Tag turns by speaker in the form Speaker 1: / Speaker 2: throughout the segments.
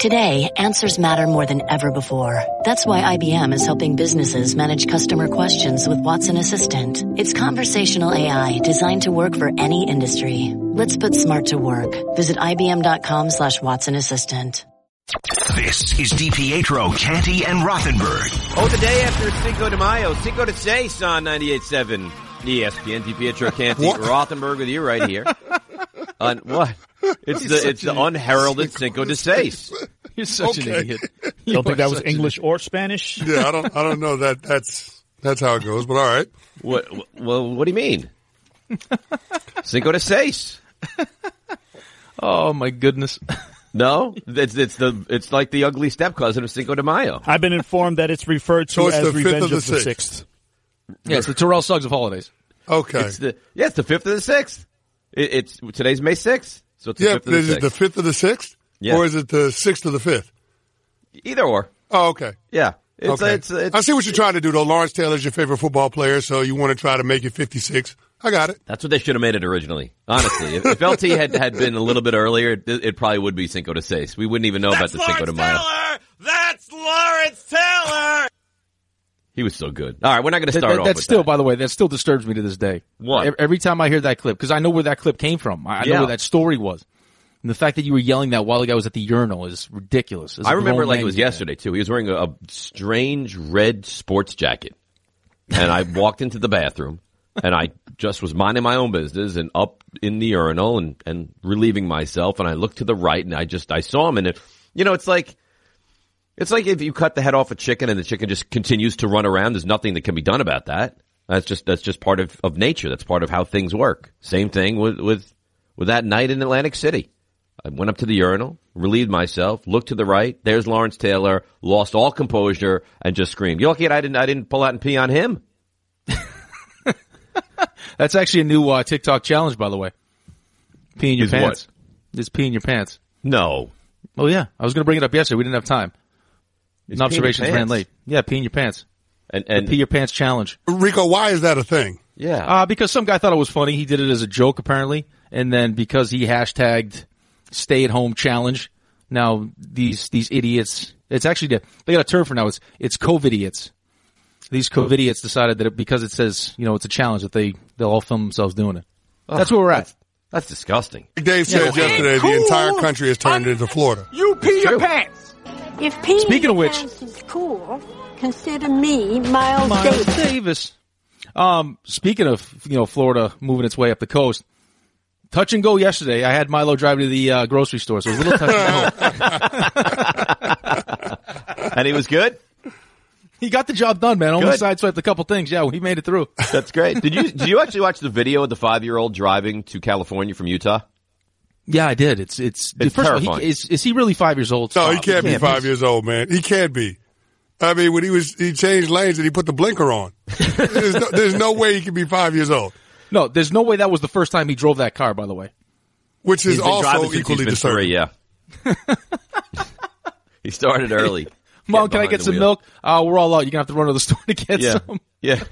Speaker 1: Today, answers matter more than ever before. That's why IBM is helping businesses manage customer questions with Watson Assistant. It's conversational AI designed to work for any industry. Let's put smart to work. Visit IBM.com/Watson Assistant.
Speaker 2: This is DiPietro, Canty, and Rothenberg.
Speaker 3: Oh, the day after Cinco de Mayo, Cinco de Seis on 98.7 ESPN. DiPietro, Canty, Rothenberg with you right here. On what? It's the unheralded Cinco de Seis.
Speaker 4: You're such an idiot. You don't think that was English or Spanish?
Speaker 5: Yeah, I don't know that. That's how it goes. But all right.
Speaker 3: What do you mean? Cinco de Seis.
Speaker 4: Oh my goodness.
Speaker 3: No, it's like the ugly step cousin of Cinco de Mayo.
Speaker 4: I've been informed that it's referred to as Revenge of the Sixth.
Speaker 6: Yeah, it's the Terrell Suggs of holidays.
Speaker 5: Okay.
Speaker 3: It's the 5th of the 6th. It's today's May 6th, so it's the 5th of the 6th.
Speaker 5: Is it the 5th of the 6th?
Speaker 3: Yeah.
Speaker 5: Or is it the 6th of the 5th?
Speaker 3: Either or.
Speaker 5: Oh, okay.
Speaker 3: Yeah.
Speaker 5: Okay. I see what you're trying to do, though. Lawrence Taylor's your favorite football player, so you want to try to make it 56. I got it.
Speaker 3: That's what they should have made it originally. Honestly, if LT had been a little bit earlier, it probably would be Cinco de Seis. We wouldn't even know about the Cinco de Mayo.
Speaker 7: That's Lawrence Taylor!
Speaker 3: He was so good. All right, we're not going to start off with
Speaker 6: still,
Speaker 3: that.
Speaker 6: by the way, that still disturbs me to this day.
Speaker 3: What?
Speaker 6: Every time I hear that clip, because I know where that clip came from. I know where that story was. And the fact that you were yelling that while the guy was at the urinal is ridiculous.
Speaker 3: I remember it like it was yesterday, too. He was wearing a strange red sports jacket. And I walked into the bathroom, and I just was minding my own business and up in the urinal and relieving myself. And I looked to the right, and I saw him. And, it's like if you cut the head off a chicken and the chicken just continues to run around. There's nothing that can be done about that. That's just part of nature. That's part of how things work. Same thing with that night in Atlantic City. I went up to the urinal, relieved myself, looked to the right. There's Lawrence Taylor, lost all composure, and just screamed. You're lucky I didn't pull out and pee on him.
Speaker 6: That's actually a new TikTok challenge, by the way. Pee in your pants.
Speaker 3: What?
Speaker 6: Just pee in your pants.
Speaker 3: No.
Speaker 6: Oh, yeah. I was going to bring it up yesterday. We didn't have time. Observations ran late. Yeah, pee in your pants.
Speaker 3: And
Speaker 6: the pee your pants challenge.
Speaker 5: Rico, why is that a thing?
Speaker 3: Yeah.
Speaker 6: Because some guy thought it was funny. He did it as a joke, apparently. And then because he hashtagged stay-at-home challenge, now these idiots, it's actually, they got a term for now. It's COVID-idiots. These COVID-idiots decided that because it says, it's a challenge that they'll all film themselves doing it. That's where we're at.
Speaker 3: That's disgusting.
Speaker 5: Dave said yesterday the entire country has turned into Florida.
Speaker 7: You pee your pants!
Speaker 8: If peeing
Speaker 6: Speaking of
Speaker 8: your
Speaker 6: which,
Speaker 8: pants is cool, consider me Miles Davis.
Speaker 6: Speaking of, Florida moving its way up the coast, touch and go yesterday. I had Milo drive to the grocery store, so it was a little touch and go.
Speaker 3: And he was good?
Speaker 6: He got the job done, man. Only
Speaker 3: Good.
Speaker 6: sideswiped a couple things. Yeah, he made it through.
Speaker 3: That's great. Did you actually watch the video of the 5-year-old driving to California from Utah?
Speaker 6: Yeah, I did. It's first
Speaker 3: terrifying.
Speaker 6: of all, is he really 5 years old?
Speaker 5: No, he can't be 5 years old, man. He can't be. I mean, when he changed lanes and he put the blinker on. There's no way he can be 5 years old.
Speaker 6: No, there's no way that was the first time he drove that car, by the way.
Speaker 5: Which is
Speaker 3: He's been
Speaker 5: also
Speaker 3: driving since
Speaker 5: equally
Speaker 3: he's been 3,
Speaker 5: disturbing.
Speaker 3: yeah. He started early.
Speaker 6: Mom, can I get some milk? We're all out. You're going to have to run to the store to get
Speaker 3: Yeah.
Speaker 6: some.
Speaker 3: Yeah.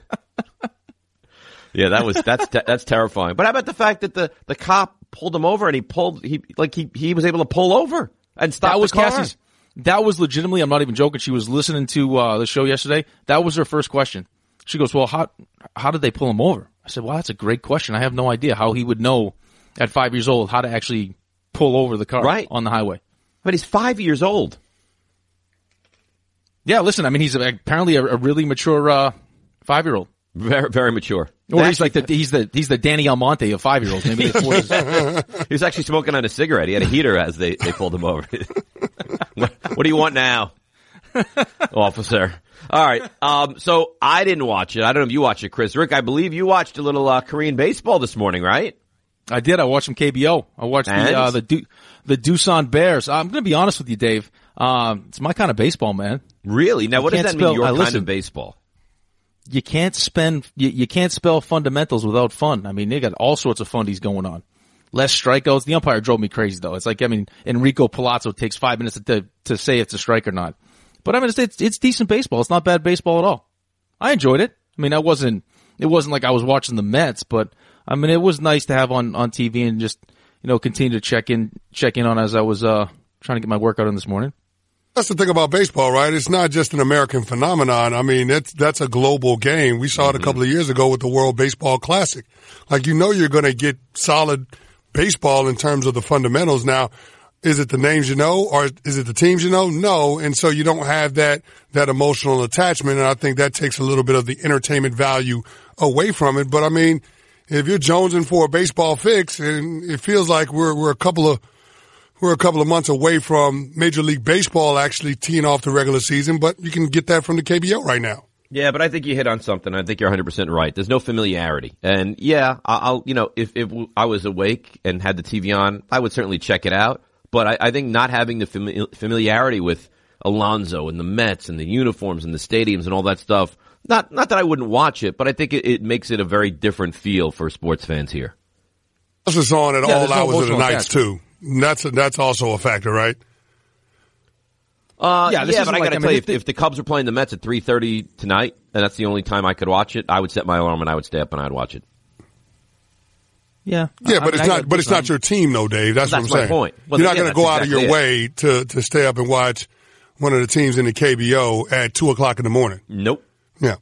Speaker 3: Yeah, that's terrifying. But how about the fact that the cop pulled him over and he was able to pull over and stop
Speaker 6: That was
Speaker 3: the car?
Speaker 6: Cassie's. That was legitimately, I'm not even joking. She was listening to the show yesterday. That was her first question. She goes, well, how did they pull him over? I said, well, that's a great question. I have no idea how he would know at 5 years old how to actually pull over the car on the highway.
Speaker 3: But he's 5 years old.
Speaker 6: Yeah, listen, I mean, he's apparently a really mature 5-year-old.
Speaker 3: Very, very mature.
Speaker 6: Or he's like he's the Danny Almonte of 5-year-olds. Maybe it's
Speaker 3: he was actually smoking on a cigarette. He had a heater as they pulled him over. What do you want now, officer? All right. So I didn't watch it. I don't know if you watched it, Chris. Rick, I believe you watched a little Korean baseball this morning, right?
Speaker 6: I did. I watched some KBO. I watched the Doosan Bears. I'm going to be honest with you, Dave. It's my kind of baseball, man.
Speaker 3: Really? Now, what does that mean? Your kind of baseball?
Speaker 6: You can't spell fundamentals without fun. I mean, they got all sorts of fundies going on. Less strikeouts. The umpire drove me crazy, though. It's like, I mean, Enrico Palazzo takes 5 minutes to say it's a strike or not. But I mean, it's decent baseball. It's not bad baseball at all. I enjoyed it. I mean, it wasn't like I was watching the Mets, but I mean, it was nice to have on TV and just, continue to check in on as I was, trying to get my workout in this morning.
Speaker 5: That's the thing about baseball, right? It's not just an American phenomenon. I mean, that's a global game. We saw it a couple of years ago with the World Baseball Classic. Like, you're going to get solid baseball in terms of the fundamentals. Now, is it the names you know or is it the teams you know? No. And so you don't have that emotional attachment. And I think that takes a little bit of the entertainment value away from it. But I mean, if you're jonesing for a baseball fix, and it feels like we're a couple of months away from Major League Baseball actually teeing off the regular season, but you can get that from the KBO right now.
Speaker 3: Yeah, but I think you hit on something. I think you're 100% right. There's no familiarity. And yeah, I'll if I was awake and had the TV on, I would certainly check it out. But I think not having the familiarity with Alonso and the Mets and the uniforms and the stadiums and all that stuff, not that I wouldn't watch it, but I think it makes it a very different feel for sports fans here.
Speaker 5: This is on at all hours of the nights too. That's also a factor, right?
Speaker 3: But I got to tell you, if the Cubs are playing the Mets at 3:30 tonight, and that's the only time I could watch it, I would set my alarm and I would stay up and I'd watch it.
Speaker 6: Yeah,
Speaker 5: but it's not your team, though, Dave. That's what I'm saying.
Speaker 3: My point. Well,
Speaker 5: you're not going to go out of your way to stay up and watch one of the teams in the KBO at 2:00 in the morning.
Speaker 3: Nope.
Speaker 5: Yeah.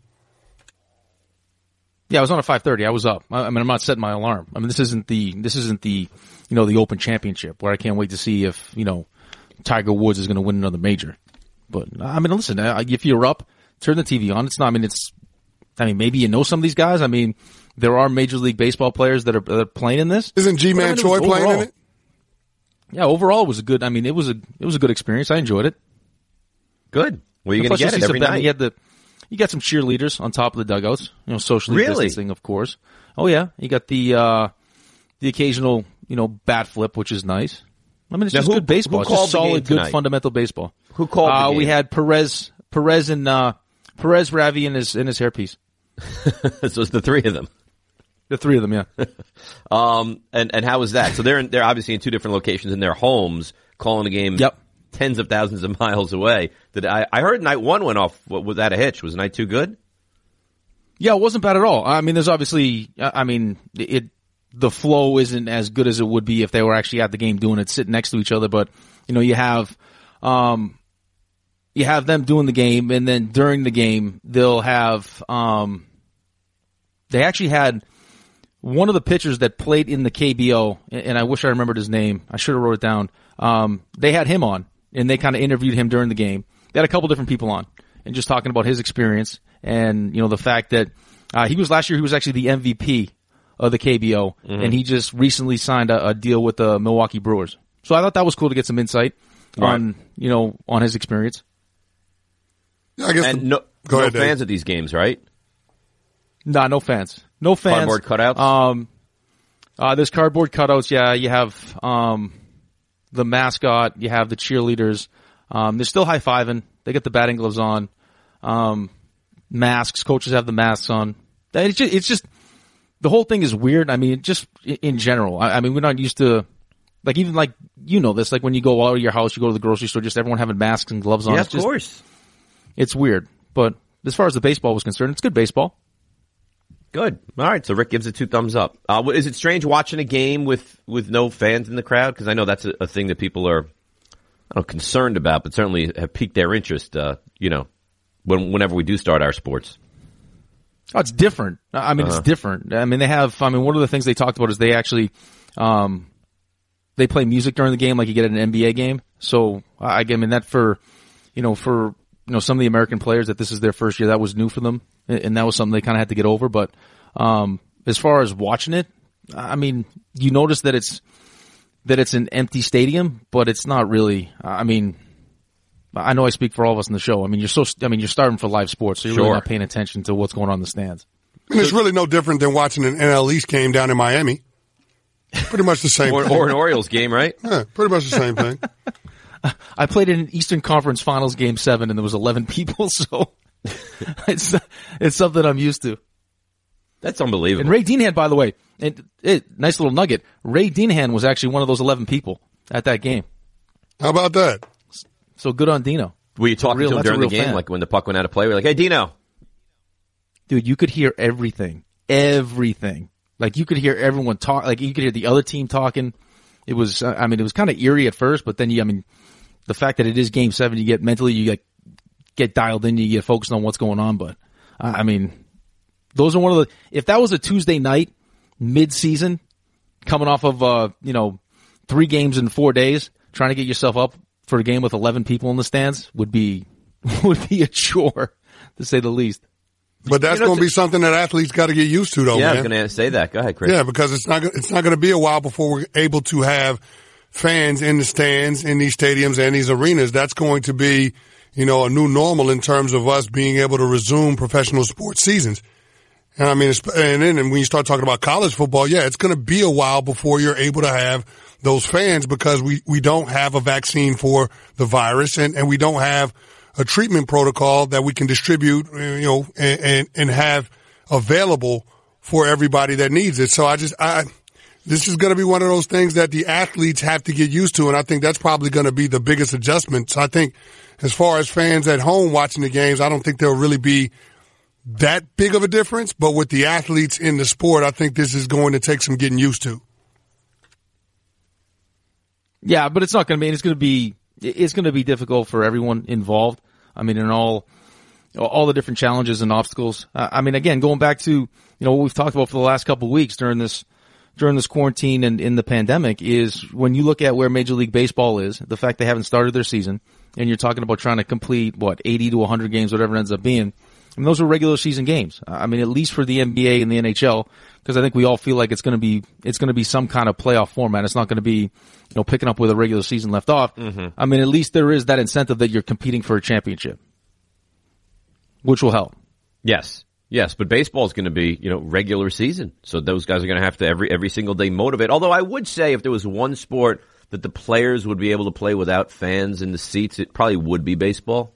Speaker 6: Yeah, I was on at 5:30. I was up. I mean, I'm not setting my alarm. I mean, this isn't the the Open Championship where I can't wait to see if Tiger Woods is going to win another major. But I mean, listen, if you're up, turn the TV on. It's not. I mean, maybe you know some of these guys. I mean, there are Major League Baseball players that are playing in this.
Speaker 5: Isn't G-Man Choi playing in it?
Speaker 6: Yeah, overall it was a good. I mean, it was a good experience. I enjoyed it.
Speaker 3: Good. Well, you're going to get it every night.
Speaker 6: You got some cheerleaders on top of the dugouts. Socially distancing, of course. Oh yeah, you got the occasional bat flip, which is nice. I mean, it's just good baseball. It's just solid, good fundamental baseball.
Speaker 3: Who called the game?
Speaker 6: We had Perez, Ravi, and his hairpiece.
Speaker 3: So it's the three of them.
Speaker 6: The three of them, yeah.
Speaker 3: And how was that? So they're obviously in two different locations in their homes, calling a game.
Speaker 6: Yep.
Speaker 3: Tens of thousands of miles away. I heard night one went off without a hitch. Was night two good?
Speaker 6: Yeah, it wasn't bad at all. I mean, there's obviously, the flow isn't as good as it would be if they were actually at the game doing it, sitting next to each other. But you have them doing the game, and then during the game they'll have they actually had one of the pitchers that played in the KBO, and I wish I remembered his name. I should have wrote it down. They had him on, and they kind of interviewed him during the game. They had a couple different people on, and just talking about his experience, and the fact that last year he was actually the MVP of the KBO, and he just recently signed a deal with the Milwaukee Brewers. So I thought that was cool to get some insight on his experience.
Speaker 5: Yeah, I guess.
Speaker 3: And no fans at these games, right?
Speaker 6: Nah, no fans. No fans.
Speaker 3: Cardboard cutouts?
Speaker 6: There's cardboard cutouts. Yeah, you have the mascot. You have the cheerleaders. They're still high-fiving. They get the batting gloves on. Masks. Coaches have the masks on. It's just the whole thing is weird. I mean, just in general. I mean, we're not used to this. Like when you go out of your house, you go to the grocery store, just everyone having masks and gloves on.
Speaker 3: Yeah, of course.
Speaker 6: It's weird. But as far as the baseball was concerned, it's good baseball.
Speaker 3: Good. All right. So Rick gives it 2 thumbs up. Is it strange watching a game with no fans in the crowd? Because I know that's a thing that people are, concerned about, but certainly have piqued their interest. Whenever we do start our sports.
Speaker 6: Oh, it's different. I mean, It's different. I mean, one of the things they talked about is they actually, they play music during the game like you get at an NBA game. So I mean that for some of the American players that this is their first year, that was new for them, and that was something they kind of had to get over. But as far as watching it, I mean, you notice that it's an empty stadium, but it's not really. I mean, I know I speak for all of us in the show. I mean, you're starting for live sports, so you're really not paying attention to what's going on in the stands.
Speaker 5: And it's really no different than watching an NL East game down in Miami. Pretty much the same thing.
Speaker 3: Or an Orioles game, right?
Speaker 5: Yeah, pretty much the same thing.
Speaker 6: I played in an Eastern Conference Finals Game 7, and there was 11 people, so it's something I'm used to.
Speaker 3: That's unbelievable.
Speaker 6: And Ray Deanahan, by the way, nice little nugget. Ray Deanahan was actually one of those 11 people at that game.
Speaker 5: How about that?
Speaker 6: So good on Dino.
Speaker 3: Were you talking to him during the game, fan. Like when the puck went out of play? We're like, "Hey, Dino."
Speaker 6: Dude, you could hear everything. Like you could hear everyone talk. Like you could hear the other team talking. It was, it was kind of eerie at first, but then you the fact that it is Game 7, you get mentally, you get dialed in, you get focused on what's going on. But I mean, those are one of the. If that was a Tuesday night, mid-season, coming off of 3 games in 4 days, trying to get yourself up for a game with 11 people in the stands would be a chore, to say the least.
Speaker 5: But that's going to be something that athletes got to get used to, though,
Speaker 3: man.
Speaker 5: I
Speaker 3: was going to say that. Go ahead, Chris.
Speaker 5: Yeah, because it's not going to be a while before we're able to have fans in the stands, in these stadiums and these arenas. That's going to be, a new normal in terms of us being able to resume professional sports seasons. And I mean, and then when you start talking about college football, yeah, it's going to be a while before you're able to have those fans because we don't have a vaccine for the virus and we don't have a treatment protocol that we can distribute, and have available for everybody that needs it. So this is going to be one of those things that the athletes have to get used to. And I think that's probably going to be the biggest adjustment. So I think as far as fans at home watching the games, I don't think there'll really be that big of a difference. But with the athletes in the sport, I think this is going to take some getting used to.
Speaker 6: Yeah, but it's not going to be, it's going to be difficult for everyone involved. I mean, in all the different challenges and obstacles. I mean, again, going back to, what we've talked about for the last couple of weeks during this quarantine and in the pandemic is when you look at where Major League Baseball is, the fact they haven't started their season, and you're talking about trying to complete, 80 to 100 games, whatever it ends up being. I mean, those are regular season games. I mean, at least for the NBA and the NHL, because I think we all feel like it's going to be some kind of playoff format. It's not going to be, picking up where the regular season left off. Mm-hmm. I mean, at least there is that incentive that you're competing for a championship, which will help.
Speaker 3: Yes, but baseball is going to be, regular season. So those guys are going to have to every single day motivate. Although I would say if there was one sport that the players would be able to play without fans in the seats, it probably would be baseball.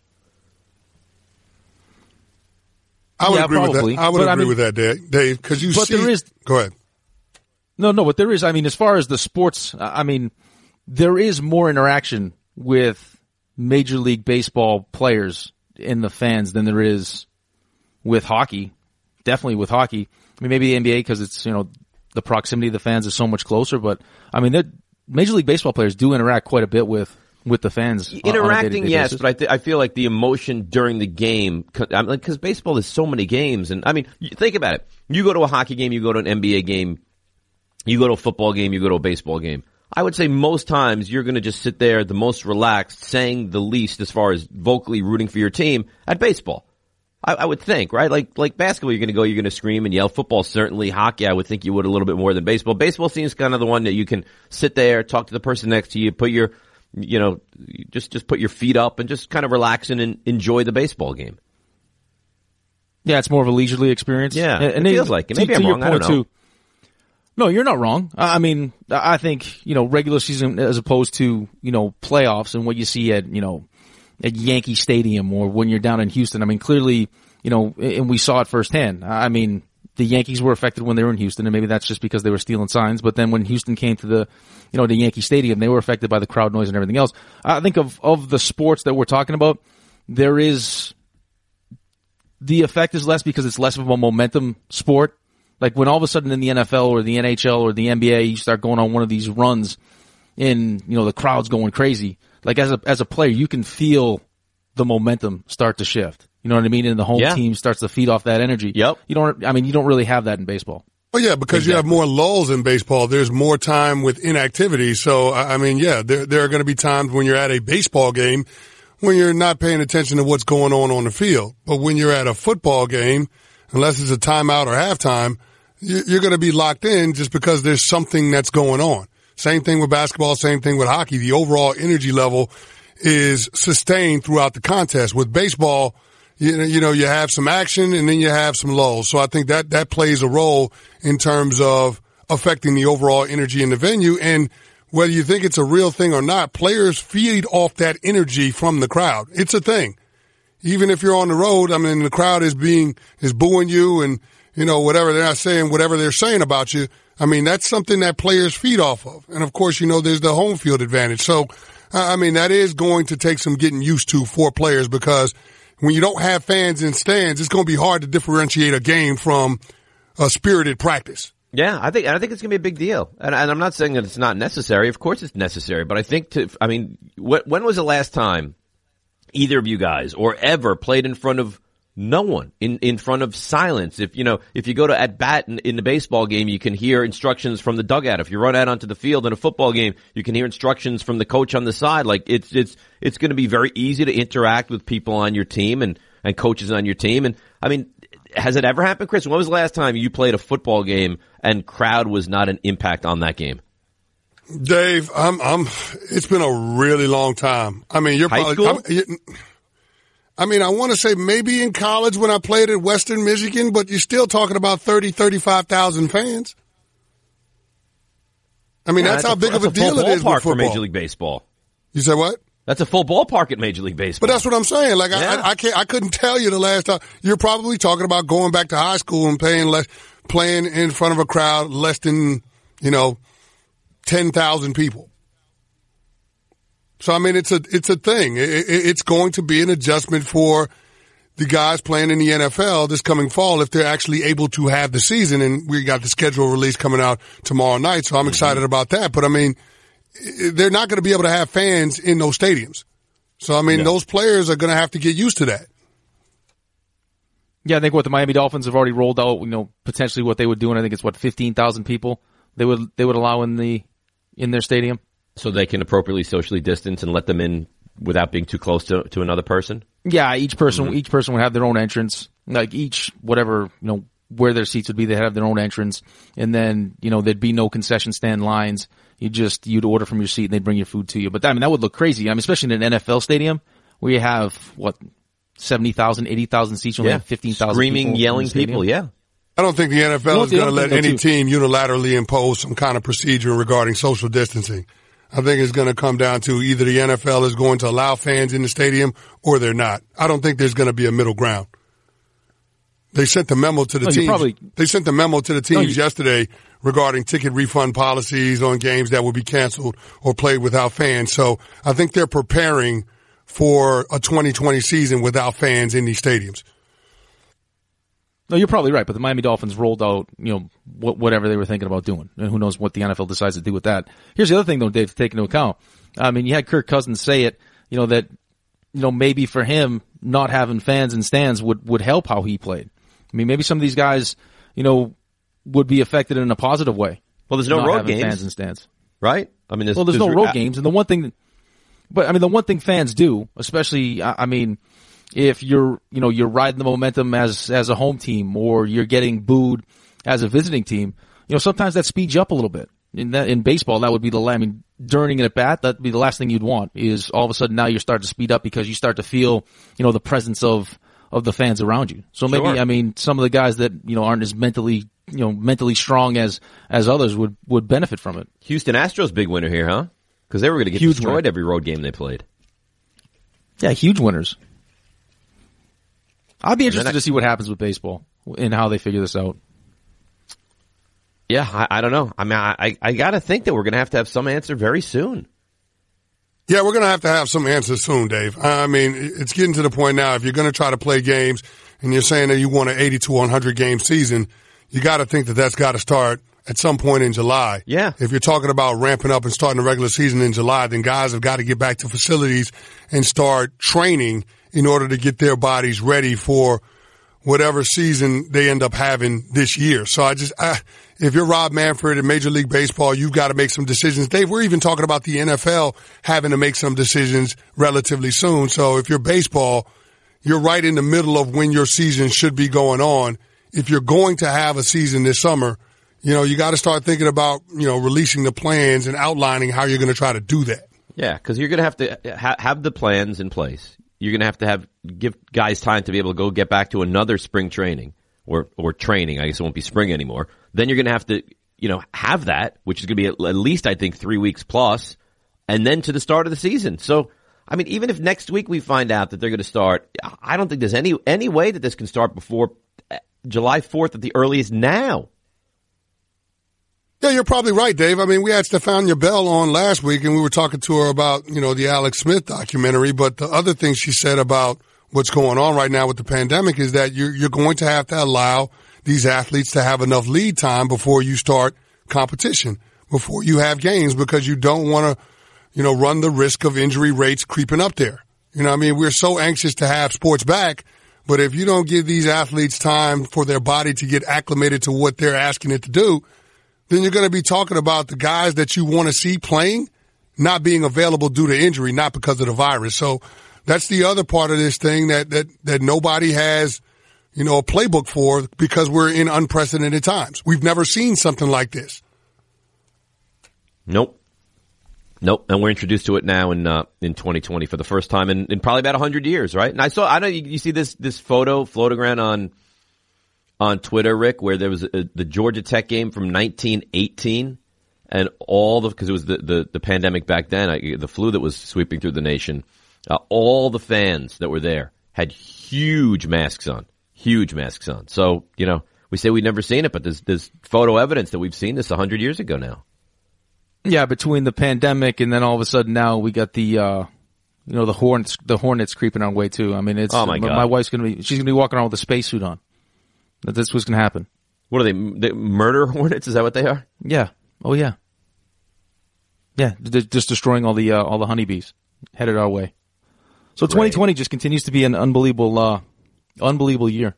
Speaker 5: I would agree with that. I would agree with that, Dave, because you see. Go ahead.
Speaker 6: No, but there is. I mean, as far as the sports, I mean, there is more interaction with Major League Baseball players and the fans than there is with hockey. Definitely with hockey. I mean, maybe the NBA because it's the proximity of the fans is so much closer. But I mean, Major League Baseball players do interact quite a bit with the fans.
Speaker 3: Interacting, yes, but I feel like the emotion during the game, because baseball is so many games, and I mean, think about it. You go to a hockey game, you go to an NBA game, you go to a football game, you go to a baseball game. I would say most times you're going to just sit there the most relaxed, saying the least as far as vocally rooting for your team at baseball. I would think, right? Like basketball, you're going to scream and yell. Football, certainly. Hockey, I would think you would a little bit more than baseball. Baseball seems kind of the one that you can sit there, talk to the person next to you, put your just put your feet up and just kind of relax and enjoy the baseball game.
Speaker 6: Yeah, it's more of a leisurely experience.
Speaker 3: Yeah, and it feels like it. Maybe I'm wrong. I don't know.
Speaker 6: No, you're not wrong. I mean, I think, regular season as opposed to, playoffs and what you see at Yankee Stadium or when you're down in Houston. I mean, clearly, and we saw it firsthand. I mean, the Yankees were affected when they were in Houston, and maybe that's just because they were stealing signs. But then when Houston came to the Yankee Stadium, they were affected by the crowd noise and everything else. I think of the sports that we're talking about, the effect is less because it's less of a momentum sport. Like when all of a sudden in the NFL or the NHL or the NBA, you start going on one of these runs and, the crowd's going crazy. Like as a player, you can feel the momentum start to shift. You know what I mean? And the home team starts to feed off that energy.
Speaker 3: Yep.
Speaker 6: You don't really have that in baseball.
Speaker 5: Well, yeah, because you have more lulls in baseball. There's more time with inactivity. So, I mean, yeah, there are going to be times when you're at a baseball game when you're not paying attention to what's going on the field. But when you're at a football game, unless it's a timeout or halftime, you're going to be locked in just because there's something that's going on. Same thing with basketball, same thing with hockey. The overall energy level is sustained throughout the contest. With baseball, you have some action and then you have some lulls. So I think that plays a role in terms of affecting the overall energy in the venue. And whether you think it's a real thing or not, players feed off that energy from the crowd. It's a thing. Even if you're on the road, I mean, the crowd is booing you and, whatever they're not saying, whatever they're saying about you. I mean, that's something that players feed off of. And of course, there's the home field advantage. So, I mean, that is going to take some getting used to for players because when you don't have fans in stands, it's going to be hard to differentiate a game from a spirited practice.
Speaker 3: Yeah, I think it's going to be a big deal. And I'm not saying that it's not necessary. Of course it's necessary. But I think when was the last time either of you guys or ever played in front of no one, in front of silence? If you go to at bat in the baseball game, you can hear instructions from the dugout. If you run out onto the field in a football game, you can hear instructions from the coach on the side. Like it's going to be very easy to interact with people on your team and coaches on your team. And I mean, has it ever happened, Chris? When was the last time you played a football game and crowd was not an impact on that game?
Speaker 5: Dave, it's been a really long time. I mean, you're
Speaker 3: High
Speaker 5: probably,
Speaker 3: school?
Speaker 5: I want to say maybe in college when I played at Western Michigan, but you're still talking about 35,000 fans. I mean, that's how big of a deal it is with football.
Speaker 3: For Major League Baseball.
Speaker 5: You said what?
Speaker 3: That's a full ballpark at Major League Baseball.
Speaker 5: But that's what I'm saying. Like,
Speaker 3: yeah.
Speaker 5: I couldn't tell you the last time. You're probably talking about going back to high school and playing in front of a crowd less than, 10,000 people. So, I mean, it's a thing. It's going to be an adjustment for the guys playing in the NFL this coming fall if they're actually able to have the season. And we got the schedule release coming out tomorrow night, so I'm excited about that. But, I mean, they're not going to be able to have fans in those stadiums. So, I mean, those players are going to have to get used to that.
Speaker 6: Yeah, I think what the Miami Dolphins have already rolled out, potentially what they would do, and I think it's 15,000 people they would allow in their stadium.
Speaker 3: So they can appropriately socially distance and let them in without being too close to another person?
Speaker 6: Yeah, each person would have their own entrance. Like where their seats would be, they'd have their own entrance. And then, there'd be no concession stand lines. You'd order from your seat and they'd bring your food to you. But that would look crazy. I mean, especially in an NFL stadium where you have 70,000, 80,000 seats, you only have 15,000
Speaker 3: screaming, yelling people, yeah.
Speaker 5: I don't think the NFL is going to let any team unilaterally impose some kind of procedure regarding social distancing. I think it's going to come down to either the NFL is going to allow fans in the stadium or they're not. I don't think there's going to be a middle ground. They sent the memo to the teams. They sent the memo to the teams yesterday regarding ticket refund policies on games that will be canceled or played without fans. So I think they're preparing for a 2020 season without fans in these stadiums.
Speaker 6: No, you're probably right, but the Miami Dolphins rolled out, whatever they were thinking about doing, and who knows what the NFL decides to do with that. Here's the other thing, though, Dave, to take into account. I mean, you had Kirk Cousins say it, that, maybe for him, not having fans in stands would help how he played. I mean, maybe some of these guys, would be affected in a positive way.
Speaker 3: Well, there's no road games.
Speaker 6: Fans in stands.
Speaker 3: Right? I mean,
Speaker 6: there's no road games, and the one thing fans do, especially, if you're riding the momentum as a home team or you're getting booed as a visiting team, sometimes that speeds you up a little bit. In baseball, that would be during an at bat, that'd be the last thing you'd want is all of a sudden now you start to speed up because you start to feel, the presence of the fans around you. So maybe, some of the guys that, aren't as mentally strong as others would benefit from it.
Speaker 3: Houston Astros big winner here, huh? Because they were going to get destroyed every road game they played.
Speaker 6: Yeah, huge winners. I'd be interested to see what happens with baseball and how they figure this out.
Speaker 3: Yeah, I don't know. I mean, I got to think that we're going to have some answer very soon.
Speaker 5: Yeah, we're going to have some answers soon, Dave. I mean, it's getting to the point now, if you're going to try to play games and you're saying that you want an 80 to 100 game season, you got to think that that's got to start at some point in July.
Speaker 3: Yeah.
Speaker 5: If you're talking about ramping up and starting the regular season in July, then guys have got to get back to facilities and start training in order to get their bodies ready for whatever season they end up having this year. So if you're Rob Manfred in Major League Baseball, you've got to make some decisions. Dave, we're even talking about the NFL having to make some decisions relatively soon. So if you're baseball, you're right in the middle of when your season should be going on. If you're going to have a season this summer, you got to start thinking about, releasing the plans and outlining how you're going to try to do that.
Speaker 3: Yeah, because you're going to have to have the plans in place. You're going to have give guys time to be able to go get back to another spring training or training. I guess it won't be spring anymore. Then you're going to have to, have that, which is going to be at least, I think, 3 weeks plus, and then to the start of the season. So, I mean, even if next week we find out that they're going to start, I don't think there's any way that this can start before July 4th at the earliest now.
Speaker 5: Yeah, you're probably right, Dave. I mean, we had Stefania Bell on last week, and we were talking to her about, the Alex Smith documentary. But the other thing she said about what's going on right now with the pandemic is that you're going to have to allow these athletes to have enough lead time before you start competition, before you have games, because you don't want to, run the risk of injury rates creeping up there. We're so anxious to have sports back, but if you don't give these athletes time for their body to get acclimated to what they're asking it to do, then you're going to be talking about the guys that you want to see playing not being available due to injury, not because of the virus. So that's the other part of this thing that nobody has, a playbook for, because we're in unprecedented times. We've never seen something like this.
Speaker 3: Nope. And we're introduced to it now in 2020 for the first time in probably about 100 years, right? And I know you see this photo floating around on Twitter, Rick, where there was the Georgia Tech game from 1918, and because it was the pandemic back then, the flu that was sweeping through the nation, all the fans that were there had huge masks on. So, we say we've never seen it, but there's photo evidence that we've seen this 100 years ago now.
Speaker 6: Yeah, between the pandemic and then all of a sudden now we got the Hornets creeping our way too. I mean, it's,
Speaker 3: oh my God.
Speaker 6: My wife's she's gonna be walking around with a spacesuit on. That's what's gonna happen.
Speaker 3: What are they murder hornets? Is that what they are?
Speaker 6: Yeah. Oh yeah. Yeah, they're just destroying all the honeybees headed our way. So 2020 just continues to be an unbelievable year.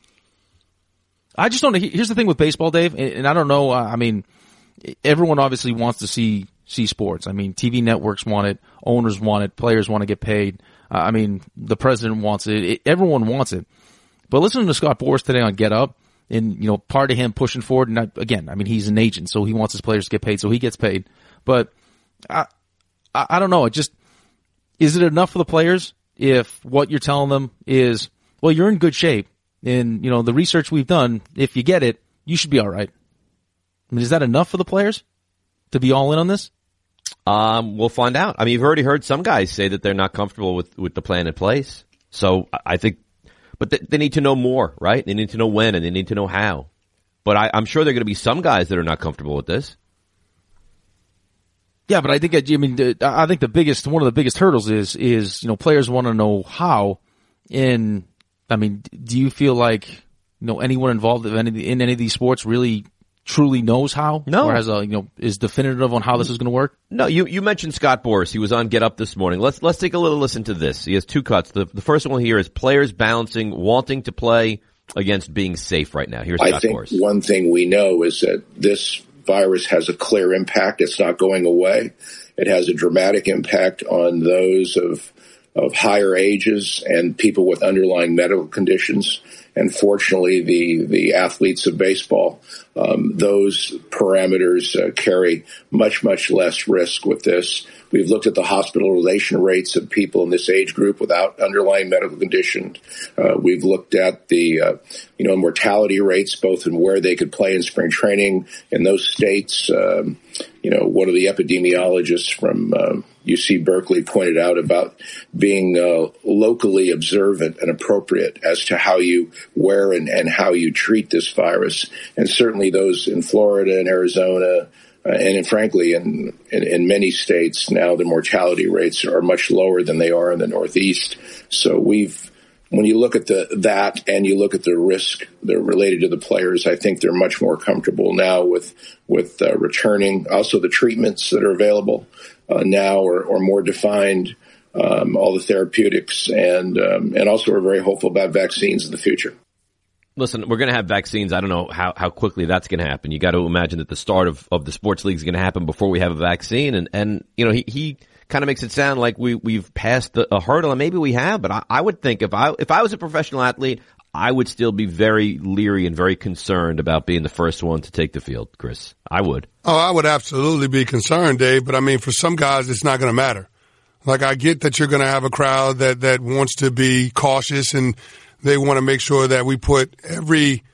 Speaker 6: I just don't know. Here's the thing with baseball, Dave, and I don't know. Everyone obviously wants to see sports. TV networks want it, owners want it, players want to get paid. The president wants it. Everyone wants it. But listening to Scott Boras today on Get Up, and part of him pushing forward, and he's an agent, so he wants his players to get paid, so he gets paid. But I don't know. Is it enough for the players if what you're telling them is, well, you're in good shape, and the research we've done, if you get it, you should be all right. Is that enough for the players to be all in on this?
Speaker 3: We'll find out. You've already heard some guys say that they're not comfortable with the plan in place. So I think, but they need to know more, right? They need to know when, and they need to know how. But I'm sure there are going to be some guys that are not comfortable with this.
Speaker 6: Yeah, but I think one of the biggest hurdles is players want to know how. And do you feel like anyone involved in any of these sports really truly knows how?
Speaker 3: No.
Speaker 6: Or has is definitive on how this is going to work?
Speaker 3: No, you mentioned Scott Boras. He was on Get Up this morning. Let's take a little listen to this. He has two cuts. The first one here is players balancing wanting to play against being safe right now. Here's Scott Boras.
Speaker 9: I think one thing we know is that this virus has a clear impact. It's not going away. It has a dramatic impact on those of higher ages and people with underlying medical conditions. And fortunately, the athletes of baseball, those parameters carry much, much less risk with this. We've looked at the hospitalization rates of people in this age group without underlying medical condition. We've looked at the, mortality rates, both in where they could play in spring training in those states. One of the epidemiologists from UC Berkeley pointed out about being locally observant and appropriate as to how you wear and how you treat this virus. And certainly those in Florida and Arizona, and frankly, in many states now, the mortality rates are much lower than they are in the Northeast. So when you look at that and you look at the risk that are related to the players, I think they're much more comfortable now with returning. Also, the treatments that are available now are more defined. All the therapeutics, and also we're very hopeful about vaccines in the future.
Speaker 3: Listen, we're going to have vaccines. I don't know how quickly that's going to happen. You got to imagine that the start of the sports league is going to happen before we have a vaccine. And he kind of makes it sound like we've passed a hurdle, and maybe we have. But I would think if I was a professional athlete, I would still be very leery and very concerned about being the first one to take the field, Chris. I would.
Speaker 5: Oh, I would absolutely be concerned, Dave. But for some guys, it's not going to matter. Like, I get that you're going to have a crowd that wants to be cautious, and they want to make sure that we put every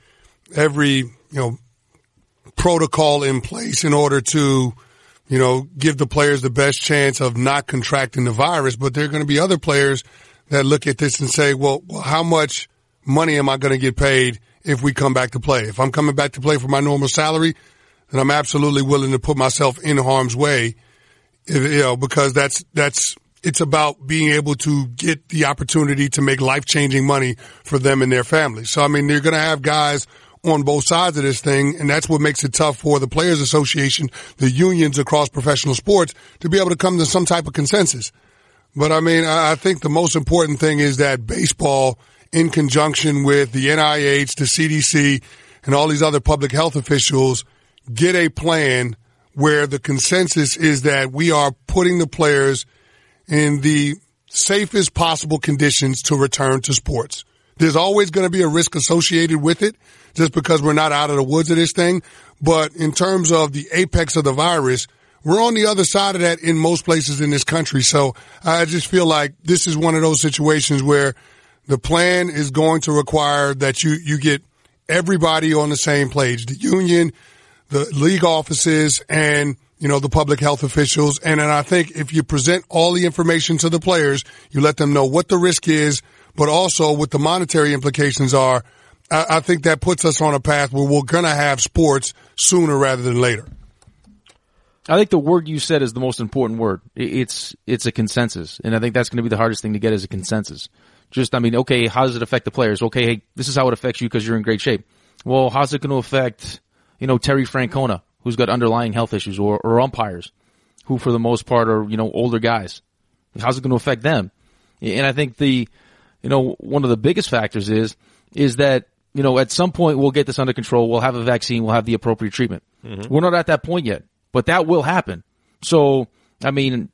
Speaker 5: protocol in place in order to, give the players the best chance of not contracting the virus. But there are going to be other players that look at this and say, well, how much money am I going to get paid if we come back to play? If I'm coming back to play for my normal salary, then I'm absolutely willing to put myself in harm's way, because it's about being able to get the opportunity to make life-changing money for them and their families. So, you're going to have guys on both sides of this thing, and that's what makes it tough for the Players Association, the unions across professional sports, to be able to come to some type of consensus. But, I mean, I think the most important thing is that baseball, in conjunction with the NIH, the CDC, and all these other public health officials, get a plan where the consensus is that we are putting the players in the safest possible conditions to return to sports. There's always going to be a risk associated with it just because we're not out of the woods of this thing. But in terms of the apex of the virus, we're on the other side of that in most places in this country. So I just feel like this is one of those situations where the plan is going to require that you get everybody on the same page, the union, the league offices, and, the public health officials. And then I think if you present all the information to the players, you let them know what the risk is, but also what the monetary implications are, I think that puts us on a path where we're going to have sports sooner rather than later.
Speaker 6: I think the word you said is the most important word. It's a consensus, and I think that's going to be the hardest thing to get is a consensus. Okay, how does it affect the players? Okay, hey, this is how it affects you because you're in great shape. Well, how's it going to affect, Terry Francona, who's got underlying health issues, or umpires, who for the most part are, older guys? How's it going to affect them? And I think one of the biggest factors is that, at some point we'll get this under control. We'll have a vaccine. We'll have the appropriate treatment. Mm-hmm. We're not at that point yet, but that will happen. So, I mean,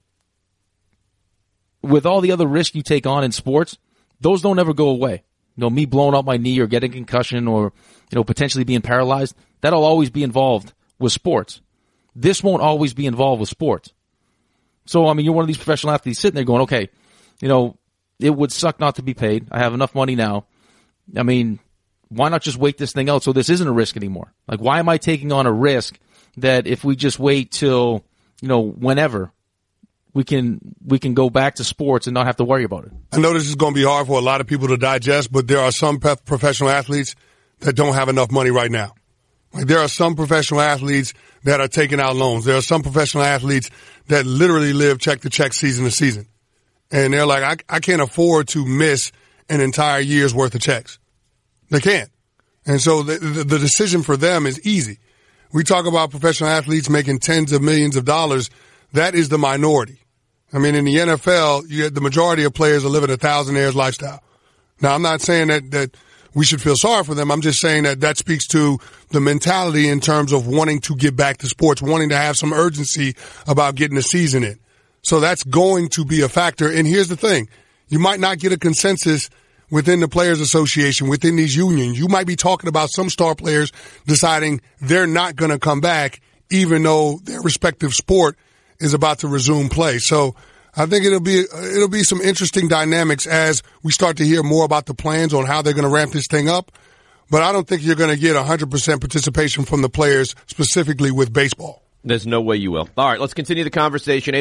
Speaker 6: with all the other risks you take on in sports, those don't ever go away. Me blowing out my knee or getting a concussion or, potentially being paralyzed, that'll always be involved with sports. This won't always be involved with sports. So, I mean, you're one of these professional athletes sitting there going, okay, it would suck not to be paid. I have enough money now. I mean, why not just wait this thing out so this isn't a risk anymore? Like, why am I taking on a risk that if we just wait till, whenever, we can go back to sports and not have to worry about it?
Speaker 5: I know this is going to be hard for a lot of people to digest, but there are some professional athletes that don't have enough money right now. Like, there are some professional athletes that are taking out loans. There are some professional athletes that literally live check to check, season to season. And they're like, I can't afford to miss an entire year's worth of checks. They can't. And so the decision for them is easy. We talk about professional athletes making tens of millions of dollars. That is the minority. I mean, in the NFL, the majority of players are living a thousandaires lifestyle. Now, I'm not saying that we should feel sorry for them. I'm just saying that speaks to the mentality in terms of wanting to get back to sports, wanting to have some urgency about getting the season in. So that's going to be a factor. And here's the thing. You might not get a consensus within the Players Association, within these unions. You might be talking about some star players deciding they're not going to come back, even though their respective sport is about to resume play. So I think it'll be some interesting dynamics as we start to hear more about the plans on how they're going to ramp this thing up. But I don't think you're going to get 100% participation from the players, specifically with baseball.
Speaker 3: There's no way you will. All right, let's continue the conversation.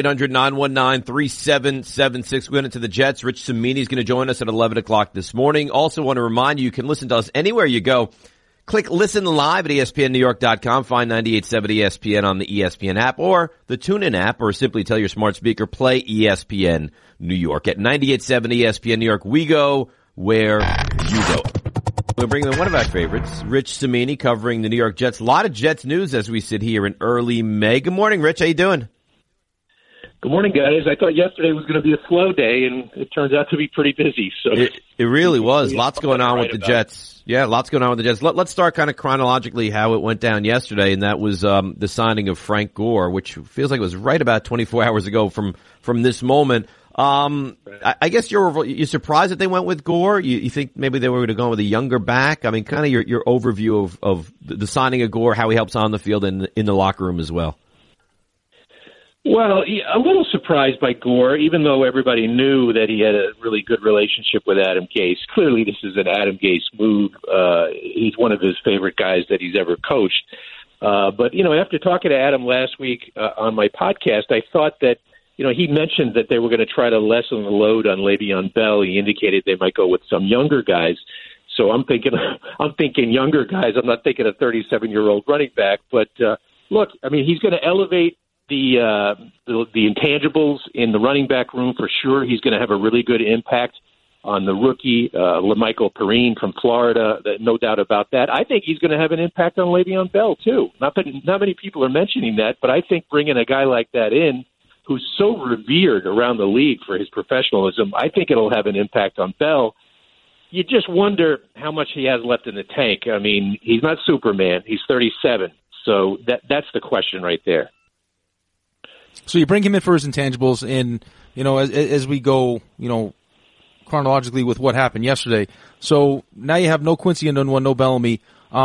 Speaker 3: 800-919-3776. We're going into the Jets. Rich Cimini is going to join us at 11 o'clock this morning. Also want to remind you can listen to us anywhere you go. Click Listen Live at ESPNNewYork.com. Find 98.7 ESPN on the ESPN app or the TuneIn app, or simply tell your smart speaker, play ESPN New York. At 98.7 ESPN New York, we go where you go. We're bringing in one of our favorites, Rich Cimini, covering the New York Jets. A lot of Jets news as we sit here in early May. Good morning, Rich. How you doing?
Speaker 10: Good morning, guys. I thought yesterday was going to be a slow day, and it turns out to be pretty busy. So
Speaker 3: it really was. Lots going on with the Jets. Yeah, lots going on with the Jets. Let's start kind of chronologically how it went down yesterday, and that was the signing of Frank Gore, which feels like it was right about 24 hours ago from this moment. I guess you're surprised that they went with Gore. You think maybe they were going to go with a younger back? I mean, kind of your overview of the signing of Gore, how he helps on the field and in the locker room as well.
Speaker 10: Well, a little surprised by Gore, even though everybody knew that he had a really good relationship with Adam Gase. Clearly, this is an Adam Gase move. He's one of his favorite guys that he's ever coached. But, after talking to Adam last week on my podcast, I thought that, he mentioned that they were going to try to lessen the load on Le'Veon Bell. He indicated they might go with some younger guys. So I'm thinking younger guys. I'm not thinking a 37-year-old running back. But, look, I mean, he's going to elevate the intangibles in the running back room for sure. He's going to have a really good impact on the rookie, LaMichael Perrine from Florida. No doubt about that. I think he's going to have an impact on Le'Veon Bell, too. Not many people are mentioning that, but I think bringing a guy like that in who's so revered around the league for his professionalism, I think it'll have an impact on Bell. You just wonder how much he has left in the tank. I mean, he's not Superman. He's 37. So that's the question right there.
Speaker 6: So you bring him in for his intangibles, and, as we go, chronologically with what happened yesterday. So now you have no Quincy Enunwa, no Bellamy.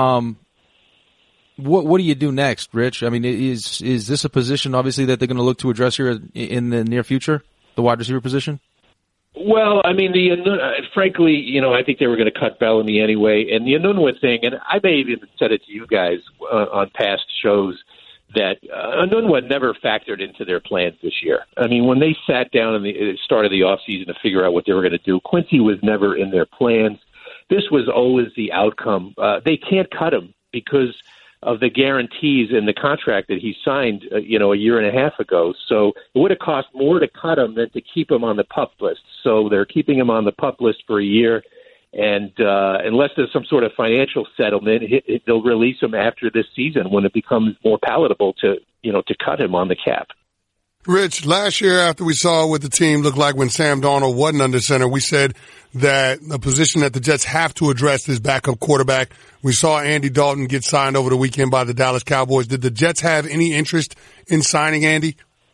Speaker 6: What do you do next, Rich? I mean, is this a position, obviously, that they're going to look to address here in the near future, the wide receiver position?
Speaker 10: Well, I mean, frankly, I think they were going to cut Bellamy anyway. And the Enunwa thing, and I may have even said it to you guys on past shows, that Enunwa never factored into their plans this year. I mean, when they sat down at the start of the offseason to figure out what they were going to do, Quincy was never in their plans. This was always the outcome. They can't cut him because of the guarantees in the contract that he signed, a year and a half ago. So it would have cost more to cut him than to keep him on the PUP list. So they're keeping him on the PUP list for a year. And unless there's some sort of financial settlement, they'll release him after this season when it becomes more palatable to cut him on the cap.
Speaker 5: Rich, last year after we saw what the team looked like when Sam Darnold wasn't under center, we said that the position that the Jets have to address is backup quarterback. We saw Andy Dalton get signed over the weekend by the Dallas Cowboys. Did the Jets have any interest in signing Andy?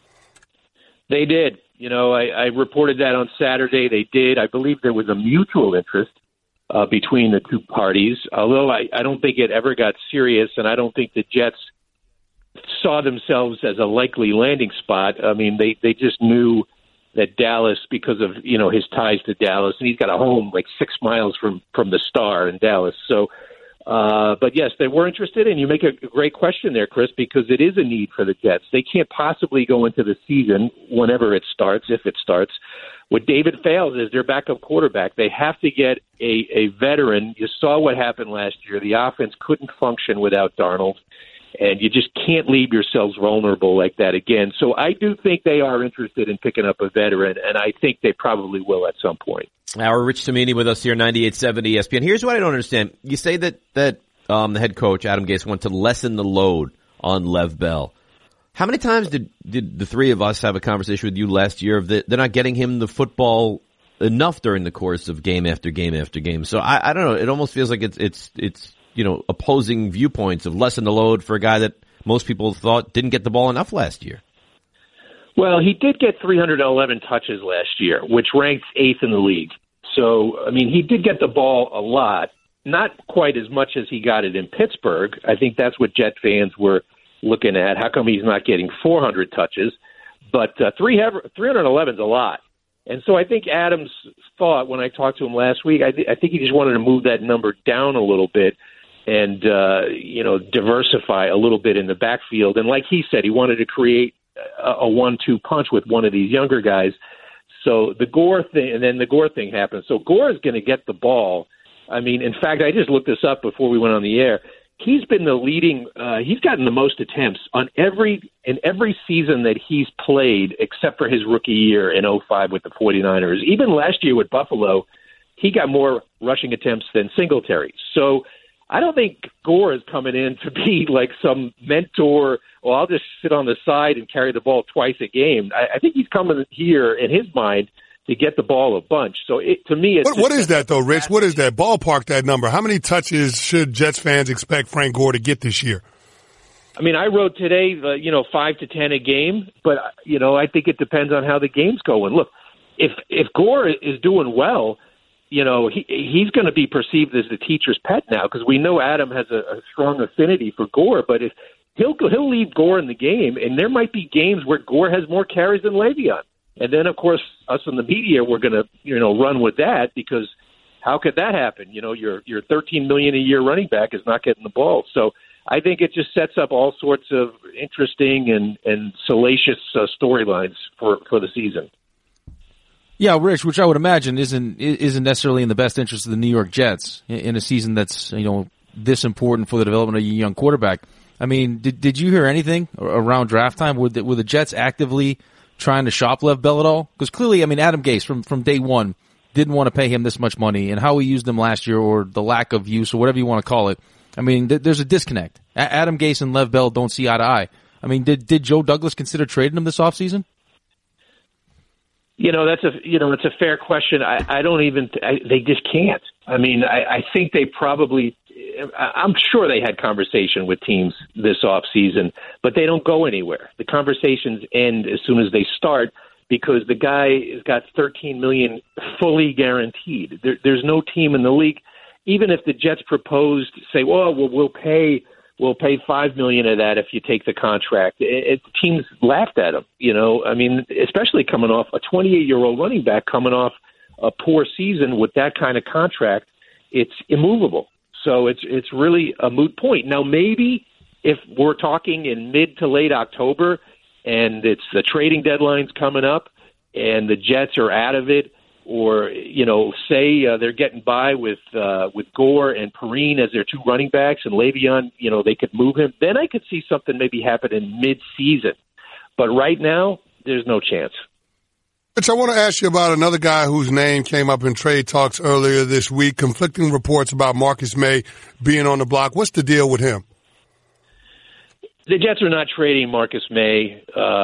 Speaker 10: They did. I reported that on Saturday. They did. I believe there was a mutual interest between the two parties, although I don't think it ever got serious, and I don't think the Jets saw themselves as a likely landing spot. I mean, they just knew that Dallas, because of, his ties to Dallas, and he's got a home like 6 miles from the Star in Dallas. So, but yes, they were interested, and you make a great question there, Chris, because it is a need for the Jets. They can't possibly go into the season whenever it starts, if it starts, with David Fales as their backup quarterback. They have to get a veteran. You saw what happened last year. The offense couldn't function without Darnold. And you just can't leave yourselves vulnerable like that again. So I do think they are interested in picking up a veteran, and I think they probably will at some point.
Speaker 3: Our Rich Cimini with us here, 98.7 ESPN. Here's what I don't understand. You say that the head coach, Adam Gase, wanted to lessen the load on Lev Bell. How many times did the three of us have a conversation with you last year of they're not getting him the football enough during the course of game after game after game? So I don't know. It almost feels like it's opposing viewpoints of lessen the load for a guy that most people thought didn't get the ball enough last year.
Speaker 10: Well, he did get 311 touches last year, which ranks 8th in the league. So, I mean, he did get the ball a lot, not quite as much as he got it in Pittsburgh. I think that's what Jet fans were looking at. How come he's not getting 400 touches? But 311 is a lot. And so I think Adams thought, when I talked to him last week, I think he just wanted to move that number down a little bit and, diversify a little bit in the backfield. And like he said, he wanted to create a 1-2 punch with one of these younger guys. So the Gore thing, and then the Gore thing happened. So Gore is going to get the ball. I mean, in fact, I just looked this up before we went on the air. He's been the leading, he's gotten the most attempts in every season that he's played, except for his rookie year in 2005 with the 49ers. Even last year with Buffalo, he got more rushing attempts than Singletary. So I don't think Gore is coming in to be like some mentor, well, I'll just sit on the side and carry the ball twice a game. I think he's coming here in his mind to get the ball a bunch. So to me, it's
Speaker 5: what is that though, Rich? What is that? Ballpark that number. How many touches should Jets fans expect Frank Gore to get this year?
Speaker 10: I mean, I wrote today, 5 to 10 a game, but I think it depends on how the game's going. Look, if Gore is doing well, he's going to be perceived as the teacher's pet now, because we know Adam has a strong affinity for Gore. But if he'll leave Gore in the game, and there might be games where Gore has more carries than Le'Veon. And then, of course, us in the media, we're going to, run with that, because how could that happen? Your $13 million a year running back is not getting the ball. So I think it just sets up all sorts of interesting and salacious storylines for the season.
Speaker 6: Yeah, Rich, which I would imagine isn't necessarily in the best interest of the New York Jets in a season that's this important for the development of a young quarterback. I mean, did you hear anything around draft time? Were the Jets actively trying to shop Lev Bell at all? Because clearly, I mean, Adam Gase from day one didn't want to pay him this much money and how he used him last year, or the lack of use, or whatever you want to call it. I mean, there's a disconnect. Adam Gase and Lev Bell don't see eye to eye. I mean, did Joe Douglas consider trading him this offseason?
Speaker 10: That's a fair question. I don't even, they just can't. I mean, I think they probably, I'm sure they had conversation with teams this offseason, but they don't go anywhere. The conversations end as soon as they start because the guy has got $13 million fully guaranteed. There's no team in the league, even if the Jets proposed, say, we'll pay $5 million of that if you take the contract. Teams laughed at him, I mean, especially coming off a 28-year-old running back coming off a poor season with that kind of contract. It's immovable. So it's really a moot point. Now, maybe if we're talking in mid to late October and it's the trading deadline's coming up and the Jets are out of it, or, say they're getting by with Gore and Perrine as their two running backs and Le'Veon, they could move him, then I could see something maybe happen in mid-season. But right now, there's no chance.
Speaker 5: Rich, I want to ask you about another guy whose name came up in trade talks earlier this week. Conflicting reports about Marcus May being on the block. What's the deal with him?
Speaker 10: The Jets are not trading Marcus May.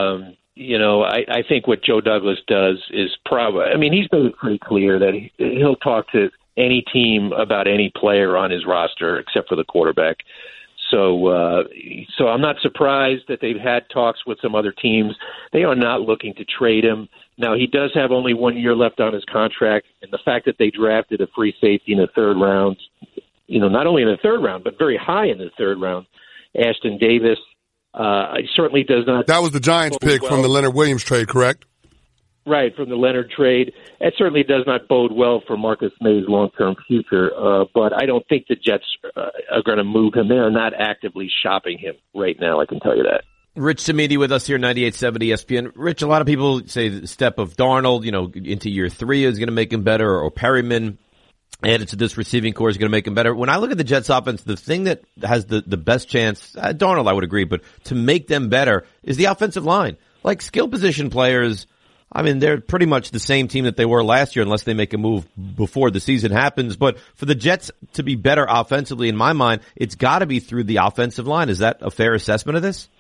Speaker 10: I think what Joe Douglas does is probably, I mean, he's made it pretty clear that he'll talk to any team about any player on his roster except for the quarterback. So I'm not surprised that they've had talks with some other teams. They are not looking to trade him. Now, he does have only 1 year left on his contract, and the fact that they drafted a free safety in the third round, not only in the third round, but very high in the third round, Ashton Davis, certainly does not.
Speaker 5: That was the Giants pick from the Leonard Williams trade, correct?
Speaker 10: Right, from the Leonard trade. It certainly does not bode well for Marcus May's long-term future, but I don't think the Jets are going to move him. They are not actively shopping him right now, I can tell you that.
Speaker 3: Rich Cimini with us here, 98.7 ESPN. Rich, a lot of people say the step of Darnold, into year 3 is going to make him better, or Perryman added to this receiving core is going to make him better. When I look at the Jets offense, the thing that has the best chance, Darnold, I would agree, but to make them better is the offensive line. Like skill position players, I mean, they're pretty much the same team that they were last year unless they make a move before the season happens. But for the Jets to be better offensively, in my mind, it's got to be through the offensive line. Is that a fair assessment of this?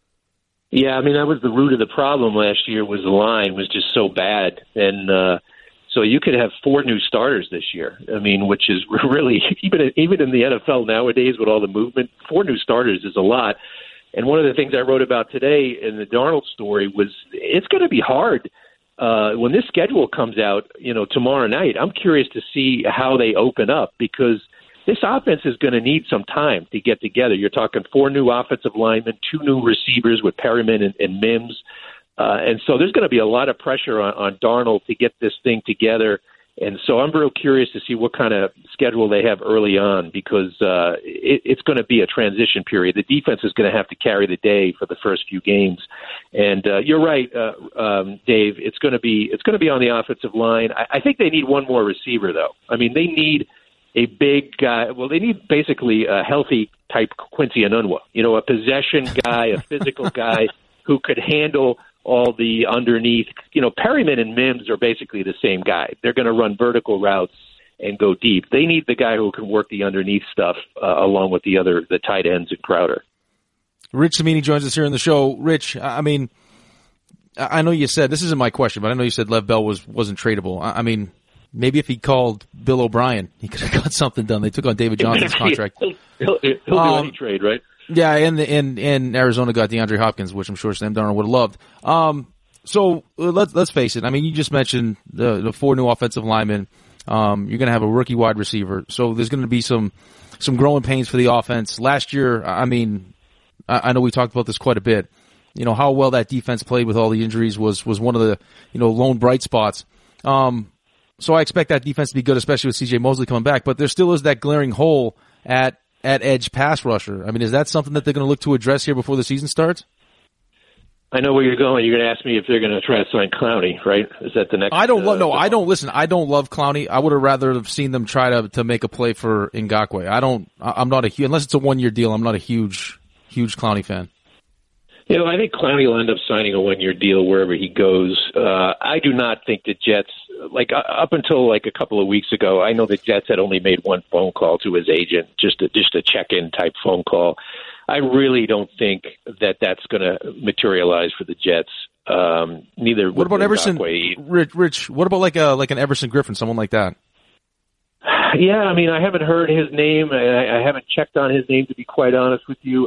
Speaker 10: Yeah, I mean, that was the root of the problem last year, was the line was just so bad. And so you could have 4 new starters this year. I mean, which is really, even in the NFL nowadays with all the movement, 4 new starters is a lot. And one of the things I wrote about today in the Darnold story was it's going to be hard when this schedule comes out, tomorrow night. I'm curious to see how they open up because this offense is going to need some time to get together. You're talking 4 new offensive linemen, 2 new receivers with Perryman and Mims. And so there's going to be a lot of pressure on Darnold to get this thing together. And so I'm real curious to see what kind of schedule they have early on because it's going to be a transition period. The defense is going to have to carry the day for the first few games. And you're right, Dave. It's going to be on the offensive line. I think they need one more receiver, though. I mean, they need a big guy. Well, they need basically a healthy type Quincy Enunwa. A possession guy, a physical guy who could handle all the underneath. Perryman and Mims are basically the same guy. They're going to run vertical routes and go deep. They need the guy who can work the underneath stuff along with the tight ends and Crowder.
Speaker 6: Rich Cimini joins us here on the show. Rich, I mean, I know you said, this isn't my question, but I know you said Lev Bell wasn't tradable. I mean, maybe if he called Bill O'Brien, he could have got something done. They took on David Johnson's contract.
Speaker 10: He'll do any trade, right?
Speaker 6: Yeah, and Arizona got DeAndre Hopkins, which I'm sure Sam Darnold would have loved. So let's face it. I mean, you just mentioned the 4 new offensive linemen. You're going to have a rookie wide receiver, so there's going to be some growing pains for the offense. Last year, I mean, I know we talked about this quite a bit. How well that defense played with all the injuries was one of the lone bright spots. So I expect that defense to be good, especially with C.J. Mosley coming back. But there still is that glaring hole at edge pass rusher. I mean, is that something that they're going to look to address here before the season starts?
Speaker 10: I know where you're going. You're going to ask me if they're going to try to sign Clowney, right? Is that the next? I don't love
Speaker 6: Clowney. I would have rather have seen them try to make a play for Ngakoue. I'm not unless it's a 1-year deal. I'm not a huge Clowney fan.
Speaker 10: I think Clowney will end up signing a one-year deal wherever he goes. I do not think the Jets, up until a couple of weeks ago, I know the Jets had only made one phone call to his agent, just a check-in type phone call. I really don't think that that's going to materialize for the Jets. Neither.
Speaker 6: What about Everson? Rich, what about like an Everson Griffin, someone like that?
Speaker 10: Yeah, I haven't heard his name. I haven't checked on his name, to be quite honest with you.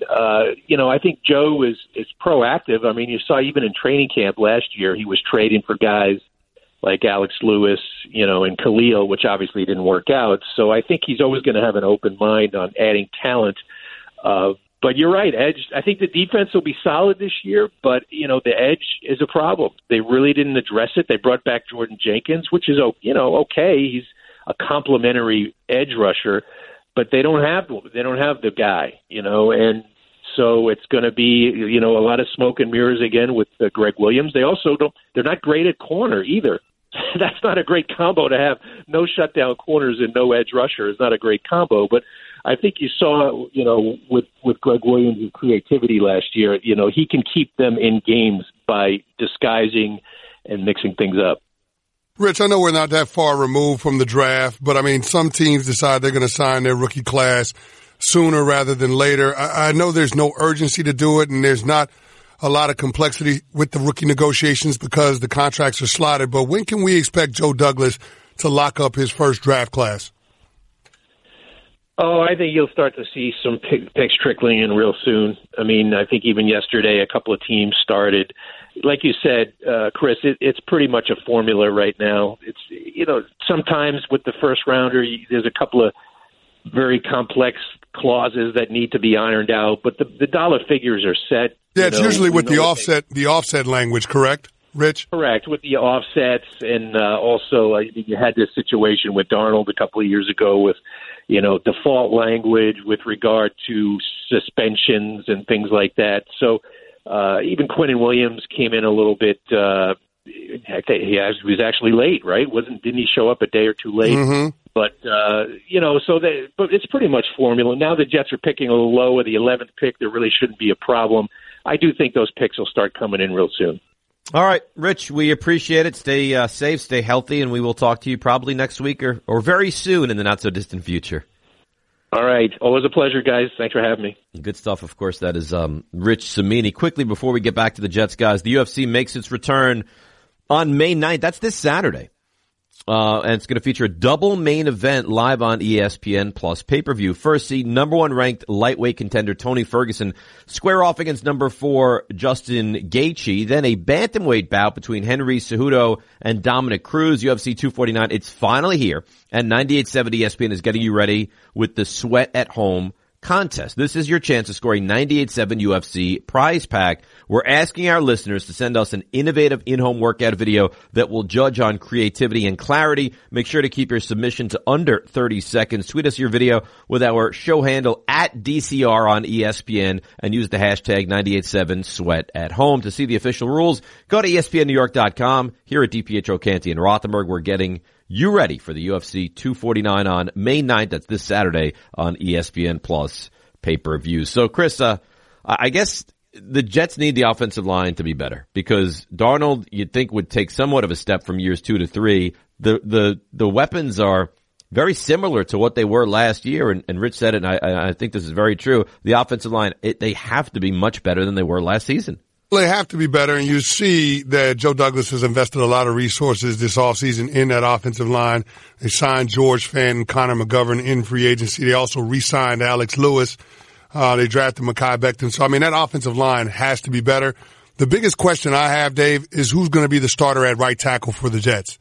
Speaker 10: I think Joe is proactive. You saw even in training camp last year, he was trading for guys like Alex Lewis, and Khalil, which obviously didn't work out. So I think he's always going to have an open mind on adding talent. But you're right, Edge. I think the defense will be solid this year, but, the edge is a problem. They really didn't address it. They brought back Jordan Jenkins, which is, okay. He's a complimentary edge rusher, but they don't have the guy, and so it's going to be, a lot of smoke and mirrors again with Greg Williams. They're not great at corner either. That's not a great combo to have. No shutdown corners and no edge rusher is not a great combo, but I think you saw, with Greg Williams' creativity last year, he can keep them in games by disguising and mixing things up.
Speaker 5: Rich, I know we're not that far removed from the draft, but some teams decide they're going to sign their rookie class sooner rather than later. I know there's no urgency to do it, and there's not a lot of complexity with the rookie negotiations because the contracts are slotted. But when can we expect Joe Douglas to lock up his first draft class?
Speaker 10: Oh, I think you'll start to see some picks trickling in real soon. I think even yesterday a couple of teams started. Like you said, Chris, it's pretty much a formula right now. It's, sometimes with the first rounder, there's a couple of very complex clauses that need to be ironed out, but the dollar figures are set.
Speaker 5: Yeah, it's usually with the offset language, correct, Rich?
Speaker 10: Correct, with the offsets, and also you had this situation with Darnold a couple of years ago with, default language with regard to suspensions and things like that. So even Quinnen Williams came in a little bit. I think he was actually late, right? Didn't he show up a day or two late?
Speaker 5: Mm-hmm.
Speaker 10: But but it's pretty much formula. Now the Jets are picking a little low at the 11th pick. There really shouldn't be a problem. I do think those picks will start coming in real soon.
Speaker 3: All right, Rich, we appreciate it. Stay safe, stay healthy, and we will talk to you probably next week or very soon in the not-so-distant future.
Speaker 10: All right. Always a pleasure, guys. Thanks for having me.
Speaker 3: Good stuff, of course. That is Rich Cimini. Quickly, before we get back to the Jets, guys, the UFC makes its return on May 9th. That's this Saturday. And it's going to feature a double main event live on ESPN Plus pay-per-view. First, see number one ranked lightweight contender Tony Ferguson square off against number 4 Justin Gaethje. Then a bantamweight bout between Henry Cejudo and Dominic Cruz. UFC 249. It's finally here. And 98.7 ESPN is getting you ready with the Sweat at Home contest. This is your chance to score a 98.7 UFC prize pack. We're asking our listeners to send us an innovative in-home workout video that will judge on creativity and clarity. Make sure to keep your submission to under 30 seconds. Tweet us your video with our show handle at DCR on ESPN and use the hashtag 98.7 Sweat at Home. To see the official rules, go to ESPNNewYork.com. Here at DPetro, Canty, and Rothenberg, we're getting you ready for the UFC 249 on May 9th. That's this Saturday on ESPN Plus pay-per-view. So, Chris, I guess the Jets need the offensive line to be better because Darnold, you'd think, would take somewhat of a step from years 2 to 3. The weapons are very similar to what they were last year, and Rich said it, and I think this is very true. The offensive line, they have to be much better than they were last season.
Speaker 5: They have to be better, and you see that Joe Douglas has invested a lot of resources this offseason in that offensive line. They signed George Fenton, Connor McGovern in free agency. They also re-signed Alex Lewis. They drafted Mekhi Becton. So, that offensive line has to be better. The biggest question I have, Dave, is who's going to be the starter at right tackle for the Jets?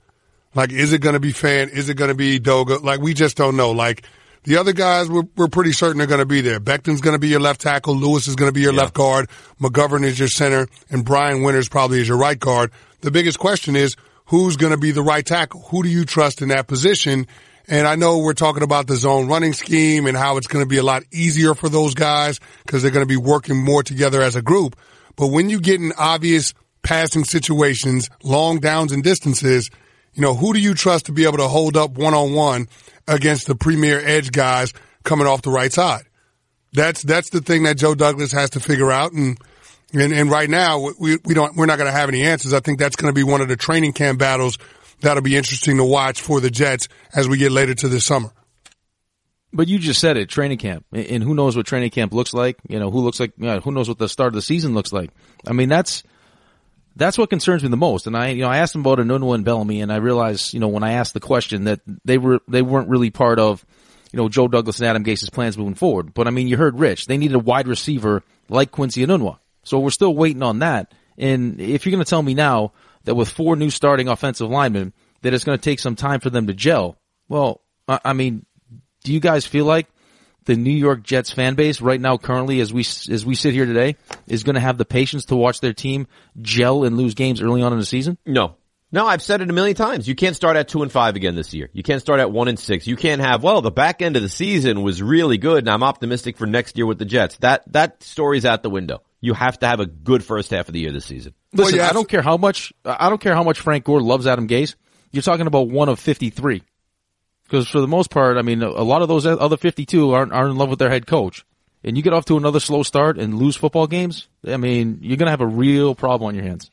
Speaker 5: Is it going to be Fant? Is it going to be Doga? We just don't know. The other guys, we're pretty certain they're going to be there. Becton's going to be your left tackle. Lewis is going to be your left guard. McGovern is your center. And Brian Winters probably is your right guard. The biggest question is who's going to be the right tackle? Who do you trust in that position? And I know we're talking about the zone running scheme and how it's going to be a lot easier for those guys because they're going to be working more together as a group. But when you get in obvious passing situations, long downs and distances, who do you trust to be able to hold up one-on-one against the premier edge guys coming off the right side? That's the thing that Joe Douglas has to figure out. And And right now, we're not going to have any answers. I think that's going to be one of the training camp battles that'll be interesting to watch for the Jets as we get later to this summer.
Speaker 6: But you just said it, training camp, and who knows what training camp looks like? Who knows what the start of the season looks like? I mean, that's what concerns me the most. And I asked him about Enunwa and Bellamy, and I realized, when I asked the question that they weren't really part of, Joe Douglas and Adam Gase's plans moving forward. But I mean, you heard Rich. They needed a wide receiver like Quincy Enunwa. So we're still waiting on that. And if you're going to tell me now that with 4 new starting offensive linemen, that it's going to take some time for them to gel, well, I mean, do you guys feel like the New York Jets fan base right now, currently, as we sit here today, is going to have the patience to watch their team gel and lose games early on in the season?
Speaker 3: No, I've said it a million times. You can't start at 2-5 again this year. You can't start at 1-6. You can't have, the back end of the season was really good, and I'm optimistic for next year with the Jets. That story's out the window. You have to have a good first half of the year this season.
Speaker 6: Listen, I don't care how much Frank Gore loves Adam Gase. You're talking about one of 53. Because for the most part, I mean, a lot of those other 52 aren't in love with their head coach. And you get off to another slow start and lose football games, I mean, you're going to have a real problem on your hands.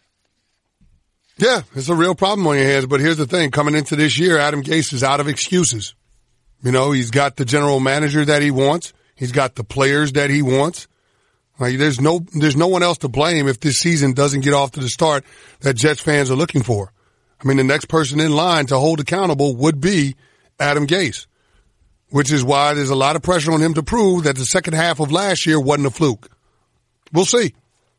Speaker 5: Yeah, it's a real problem on your hands. But here's the thing. Coming into this year, Adam Gase is out of excuses. He's got the general manager that he wants. He's got the players that he wants. Like, there's no one else to blame if this season doesn't get off to the start that Jets fans are looking for. I mean, the next person in line to hold accountable would be Adam Gase, which is why there's a lot of pressure on him to prove that the second half of last year wasn't a fluke. We'll see.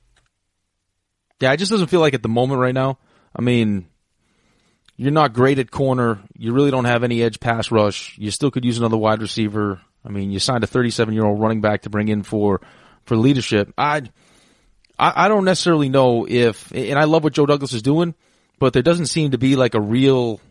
Speaker 6: Yeah, it just doesn't feel like at the moment right now. I mean, you're not great at corner. You really don't have any edge pass rush. You still could use another wide receiver. I mean, you signed a 37-year-old running back to bring in for leadership. I don't necessarily know if, and I love what Joe Douglas is doing, but there doesn't seem to be like a real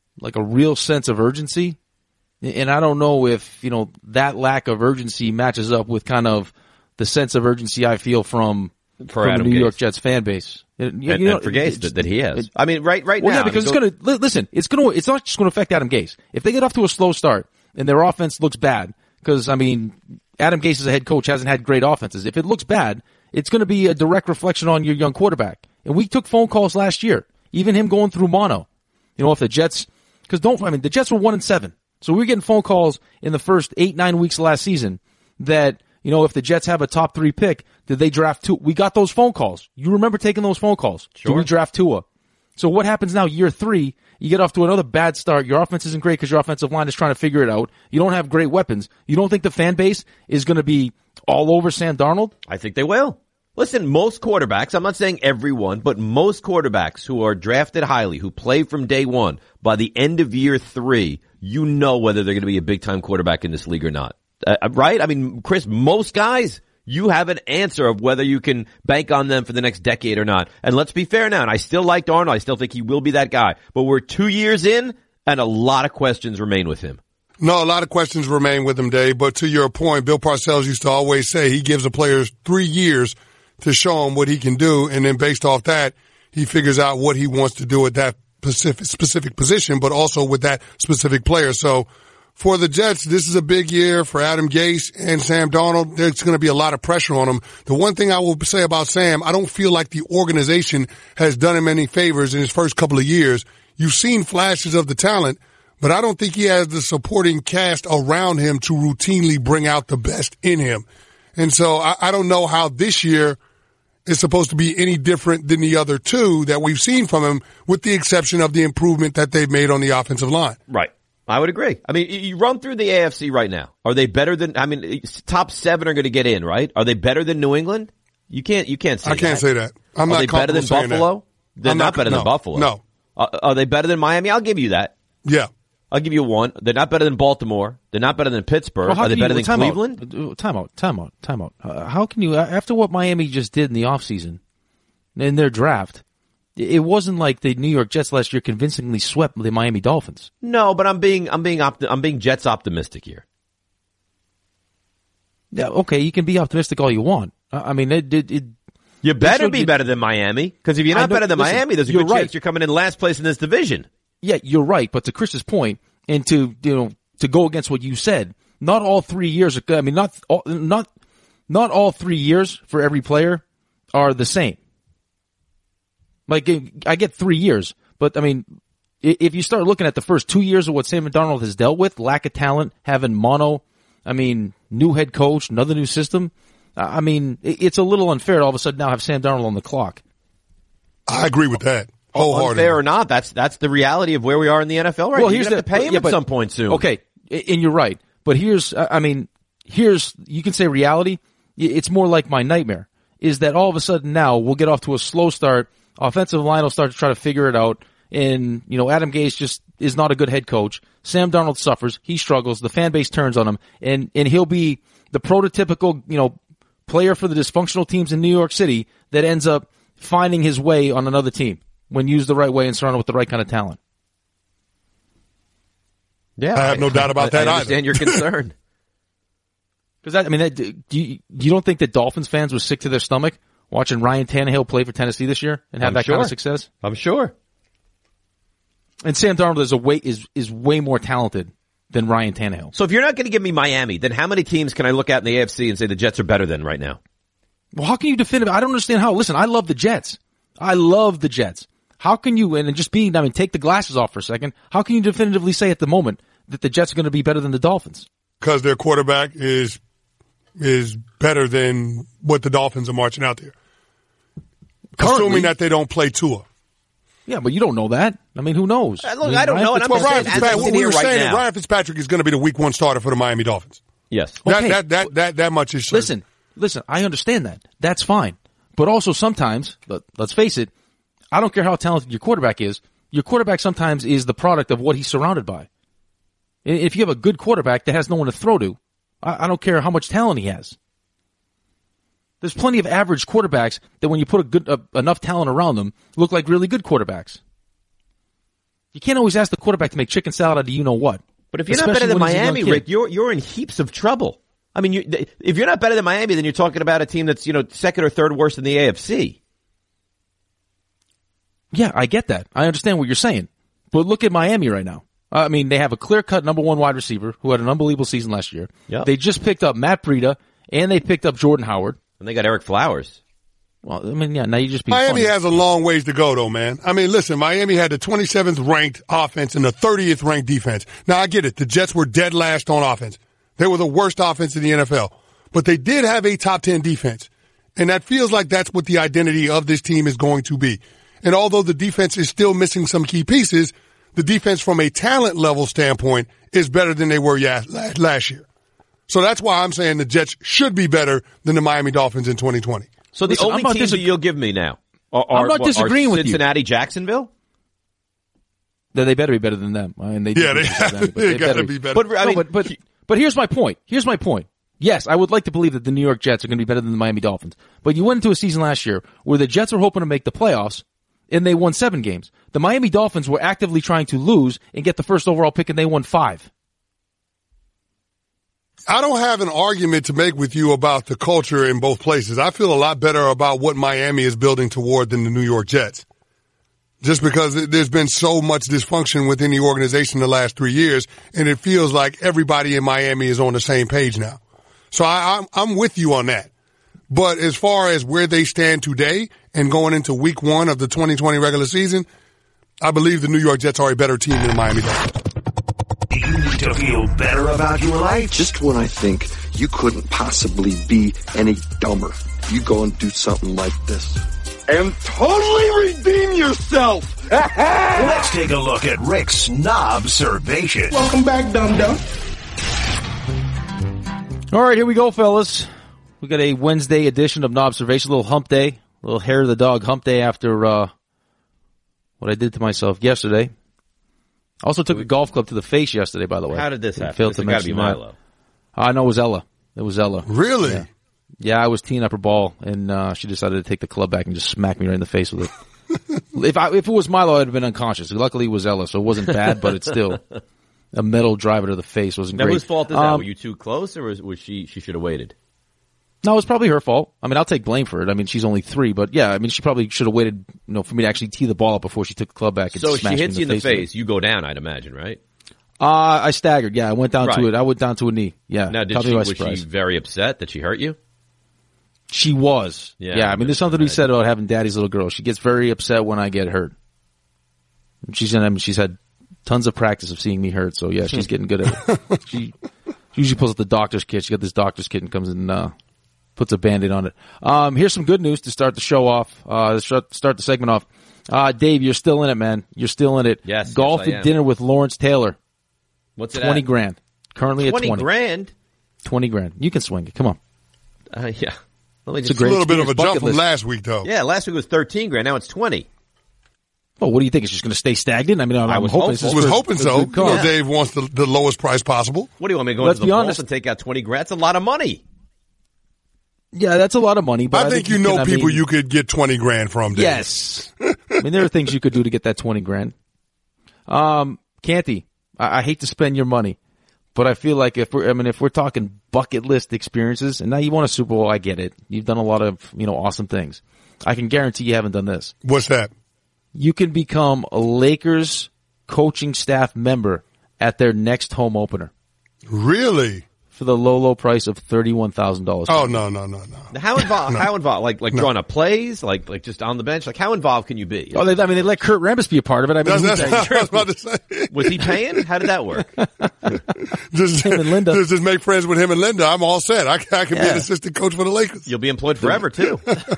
Speaker 6: sense of urgency. And I don't know if, that lack of urgency matches up with kind of the sense of urgency I feel from the New York Jets fan base.
Speaker 3: And for Gase that he has. I mean, right now.
Speaker 6: Yeah, because it's not just going to affect Adam Gase. If they get off to a slow start and their offense looks bad, because, I mean, Adam Gase as a head coach hasn't had great offenses. If it looks bad, it's going to be a direct reflection on your young quarterback. And we took phone calls last year. Even him going through mono. If the Jets, the Jets were 1-7. So we were getting phone calls in the first 8-9 weeks of last season that, if the Jets have a top 3 pick, did they draft Tua? We got those phone calls. You remember taking those phone calls. Sure. Do we draft Tua? So what happens now, year 3, you get off to another bad start. Your offense isn't great because your offensive line is trying to figure it out. You don't have great weapons. You don't think the fan base is going to be all over Sam Darnold?
Speaker 3: I think they will. Listen, most quarterbacks, I'm not saying everyone, but most quarterbacks who are drafted highly, who play from day one, by the end of year 3, whether they're going to be a big-time quarterback in this league or not. Right? I mean, Chris, most guys, you have an answer of whether you can bank on them for the next decade or not. And let's be fair now, and I still like Darnold. I still think he will be that guy. But we're 2 years in, and a lot of questions remain with him.
Speaker 5: No, a lot of questions remain with him, Dave. But to your point, Bill Parcells used to always say he gives the players 3 years to show him what he can do, and then based off that, he figures out what he wants to do at that specific position, but also with that specific player. So for the Jets, this is a big year for Adam Gase and Sam Darnold. There's going to be a lot of pressure on them. The one thing I will say about Sam, I don't feel like the organization has done him any favors in his first couple of years. You've seen flashes of the talent, but I don't think he has the supporting cast around him to routinely bring out the best in him. And so I don't know how this year is supposed to be any different than the other 2 that we've seen from him, with the exception of the improvement that they've made on the offensive line.
Speaker 3: Right. I would agree. I mean, you run through the AFC right now. Are they better than, top 7 are going to get in, right? Are they better than New England? You can't say that.
Speaker 5: I can't say that. I'm not comfortable saying that.
Speaker 3: Are they better than Buffalo? They're not better than Buffalo.
Speaker 5: No.
Speaker 3: Are they better than Miami? I'll give you that.
Speaker 5: Yeah.
Speaker 3: I'll give you one. They're not better than Baltimore. They're not better than Pittsburgh. Are they better than Cleveland?
Speaker 6: Time out. How can you, after what Miami just did in the offseason, in their draft, it wasn't like the New York Jets last year convincingly swept the Miami Dolphins.
Speaker 3: No, but I'm being Jets optimistic here.
Speaker 6: Yeah, okay, you can be optimistic all you want. I mean,
Speaker 3: you better be better than Miami, because if you're not better than Miami, there's a good chance you're coming in last place in this division.
Speaker 6: Yeah, you're right. But to Chris's point, and to go against what you said, not all 3 years. I mean, not all 3 years for every player are the same. Like, I get 3 years, but I mean, if you start looking at the first 2 years of what Sam Darnold has dealt with, lack of talent, having mono, I mean, new head coach, another new system, I mean, it's a little unfair to all of a sudden now have Sam Darnold on the clock.
Speaker 5: I agree with that.
Speaker 3: Unfair or not, that's the reality of where we are in the NFL right now. You're going to have to pay him at some point soon.
Speaker 6: Okay, and you're right. But here's, you can say reality. It's more like my nightmare, is that all of a sudden now we'll get off to a slow start. Offensive line will start to try to figure it out. And, Adam Gase just is not a good head coach. Sam Darnold suffers. He struggles. The fan base turns on him. And he'll be the prototypical, player for the dysfunctional teams in New York City that ends up finding his way on another team when used the right way and surrounded with the right kind of talent.
Speaker 3: Yeah,
Speaker 5: I have no doubt about that
Speaker 3: I understand your concern.
Speaker 6: Because you don't think that Dolphins fans were sick to their stomach watching Ryan Tannehill play for Tennessee this year and have kind of success?
Speaker 3: I'm sure.
Speaker 6: And Sam Darnold is way more talented than Ryan Tannehill.
Speaker 3: So if you're not going to give me Miami, then how many teams can I look at in the AFC and say the Jets are better than right now?
Speaker 6: Well, how can you defend it? I don't understand how. Listen, I love the Jets. How can you, and just take the glasses off for a second, how can you definitively say at the moment that the Jets are going to be better than the Dolphins?
Speaker 5: Because their quarterback is better than what the Dolphins are marching out there.
Speaker 6: Currently,
Speaker 5: assuming that they don't play Tua.
Speaker 6: Yeah, but you don't know that. I mean, who knows?
Speaker 3: Look, I don't know.
Speaker 5: Ryan Fitzpatrick is going to be the Week 1 starter for the Miami Dolphins.
Speaker 3: Yes.
Speaker 5: Okay. That much is certain.
Speaker 6: Listen, I understand that. That's fine. But also sometimes, let's face it, I don't care how talented your quarterback is. Your quarterback sometimes is the product of what he's surrounded by. If you have a good quarterback that has no one to throw to, I don't care how much talent he has. There's plenty of average quarterbacks that when you put enough talent around them, look like really good quarterbacks. You can't always ask the quarterback to make chicken salad out of you-know-what.
Speaker 3: But if you're not better than Miami, Rick, you're in heaps of trouble. I mean, if you're not better than Miami, then you're talking about a team that's, second or third worst in the AFC.
Speaker 6: Yeah, I get that. I understand what you're saying. But look at Miami right now. I mean, they have a clear-cut number one wide receiver who had an unbelievable season last year.
Speaker 3: Yep.
Speaker 6: They just picked up Matt Breida, and they picked up Jordan Howard.
Speaker 3: And they got Eric Flowers.
Speaker 6: Well, I mean, yeah, now you just be
Speaker 5: Miami
Speaker 6: funny.
Speaker 5: has a long ways to go, though, man. I mean, listen, Miami had the 27th ranked offense and the 30th ranked defense. Now, I get it. The Jets were dead last on offense. They were the worst offense in the NFL. But they did have a top 10 defense. And that feels like that's what the identity of this team is going to be. And although the defense is still missing some key pieces, the defense from a talent level standpoint is better than they were last year. So that's why I'm saying the Jets should be better than the Miami Dolphins in 2020.
Speaker 3: So the only teams that you'll give me now
Speaker 6: I'm not disagreeing with you.
Speaker 3: Cincinnati, Jacksonville?
Speaker 6: Then they better be better than them. I mean, they
Speaker 5: got to be better.
Speaker 6: But here's my point. Yes, I would like to believe that the New York Jets are going to be better than the Miami Dolphins. But you went into a season last year where the Jets were hoping to make the playoffs, and they won 7 games. The Miami Dolphins were actively trying to lose and get the first overall pick, and they won 5.
Speaker 5: I don't have an argument to make with you about the culture in both places. I feel a lot better about what Miami is building toward than the New York Jets. Just because there's been so much dysfunction within the organization the last 3 years, and it feels like everybody in Miami is on the same page now. So I'm with you on that. But as far as where they stand today and going into week 1 of the 2020 regular season, I believe the New York Jets are a better team than the Miami Dolphins.
Speaker 2: Do you need to feel better about your life?
Speaker 11: Just when I think you couldn't possibly be any dumber, you go and do something like this. And totally redeem yourself!
Speaker 2: Let's take a look at Rick's Knobservation.
Speaker 12: Welcome back, dum-dum.
Speaker 6: All right, here we go, fellas. We got a Wednesday edition of Knobservation, a little hump day, a little hair of the dog hump day after what I did to myself yesterday. Also took a golf club to the face yesterday, by the way.
Speaker 3: How did this happen?
Speaker 6: Failed to
Speaker 3: got to be
Speaker 6: mention
Speaker 3: Milo.
Speaker 6: No, it was Ella. It was Ella.
Speaker 5: Really?
Speaker 6: Yeah, I was teeing up her ball, and she decided to take the club back and just smack me right in the face with it. If it was Milo, I'd have been unconscious. Luckily, it was Ella, so it wasn't bad, but it's still a metal driver to the face. Wasn't
Speaker 3: now,
Speaker 6: great.
Speaker 3: Whose fault is that? Were you too close, or was she should have waited?
Speaker 6: No, it was probably her fault. I mean, I'll take blame for it. I mean, she's only 3, but yeah, I mean, she probably should have waited, for me to actually tee the ball up before she took the club back and
Speaker 3: so
Speaker 6: smashed me in the face.
Speaker 3: So she hits you in the face, you go down, I'd imagine, right?
Speaker 6: I staggered. Yeah, I went down to it. I went down to a knee. Yeah.
Speaker 3: Now, was she very upset that she hurt you?
Speaker 6: She was. Yeah. I mean, there's something to be said about having daddy's little girl. She gets very upset when I get hurt. She's had tons of practice of seeing me hurt, so yeah, she's getting good at it. She usually pulls out the doctor's kit. She got this doctor's kit and comes and puts a Band-Aid on it. Here's some good news to start the show off, start the segment off. Dave, you're still in it, man. You're still in it.
Speaker 3: Yes.
Speaker 6: Golf at dinner with Lawrence Taylor.
Speaker 3: What's it
Speaker 6: 20 grand. Currently at 20.
Speaker 3: 20 grand?
Speaker 6: 20 grand. You can swing it. Come on.
Speaker 3: Yeah.
Speaker 5: It's a little bit of a jump from last week, though.
Speaker 3: Yeah, last week was 13 grand. Now it's 20.
Speaker 6: Well, what do you think? It's just going to stay stagnant? I mean, I was hoping so.
Speaker 5: You know, Dave wants the lowest price possible.
Speaker 3: What do you want me to go into the vault and take out 20 grand? That's a lot of money.
Speaker 6: Yeah, that's a lot of money. But
Speaker 5: I think you know people you could get 20 grand from, Dave.
Speaker 6: Yes. I mean, there are things you could do to get that 20 grand. Canty, I hate to spend your money, but I feel like if we're talking bucket list experiences, and now you won a Super Bowl, I get it. You've done a lot of, awesome things. I can guarantee you haven't done this.
Speaker 5: What's that?
Speaker 6: You can become a Lakers coaching staff member at their next home opener.
Speaker 5: Really?
Speaker 6: For the low price of $31,000.
Speaker 5: Oh, no.
Speaker 3: How involved? How involved? Like drawing up plays? Like just on the bench? Like how involved can you be?
Speaker 6: Oh, they let Kurt Rambis be a part of it. I mean,
Speaker 5: that's what I was about to say.
Speaker 3: Was he paying? How did that work?
Speaker 6: Him and Linda.
Speaker 5: Just make friends with him and Linda. I'm all set. I can be an assistant coach for the Lakers.
Speaker 3: You'll be employed forever too.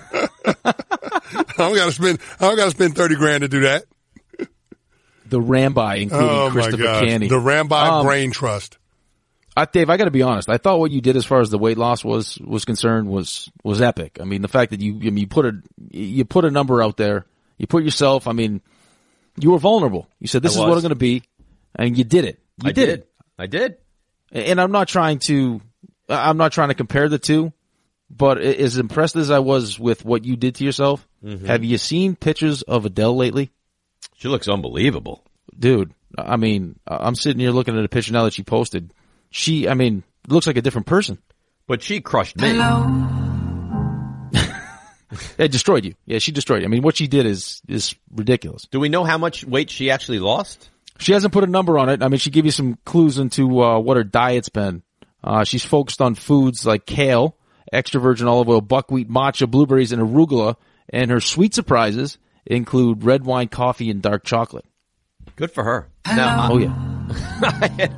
Speaker 5: I don't got to spend 30 grand to do that.
Speaker 6: The Ramby, including Christopher Canty.
Speaker 5: The Ramby Brain Trust.
Speaker 6: Dave, I got to be honest. I thought what you did as far as the weight loss was concerned was epic. I mean, the fact that you put a number out there, you put yourself. I mean, you were vulnerable. You said this is what I'm going to be, and you did it. I
Speaker 3: did.
Speaker 6: And I'm not trying to compare the two, but as impressed as I was with what you did to yourself, have you seen pictures of Adele lately?
Speaker 3: She looks unbelievable,
Speaker 6: dude. I mean, I'm sitting here looking at a picture now that she posted. She looks like a different person.
Speaker 3: But she crushed me.
Speaker 6: It destroyed you. Yeah, she destroyed you. I mean, what she did is ridiculous.
Speaker 3: Do we know how much weight she actually lost?
Speaker 6: She hasn't put a number on it. I mean, she gave you some clues into what her diet's been. She's focused on foods like kale, extra virgin olive oil, buckwheat, matcha, blueberries, and arugula. And her sweet surprises include red wine, coffee, and dark chocolate.
Speaker 3: Good for her.
Speaker 6: Now, oh, yeah.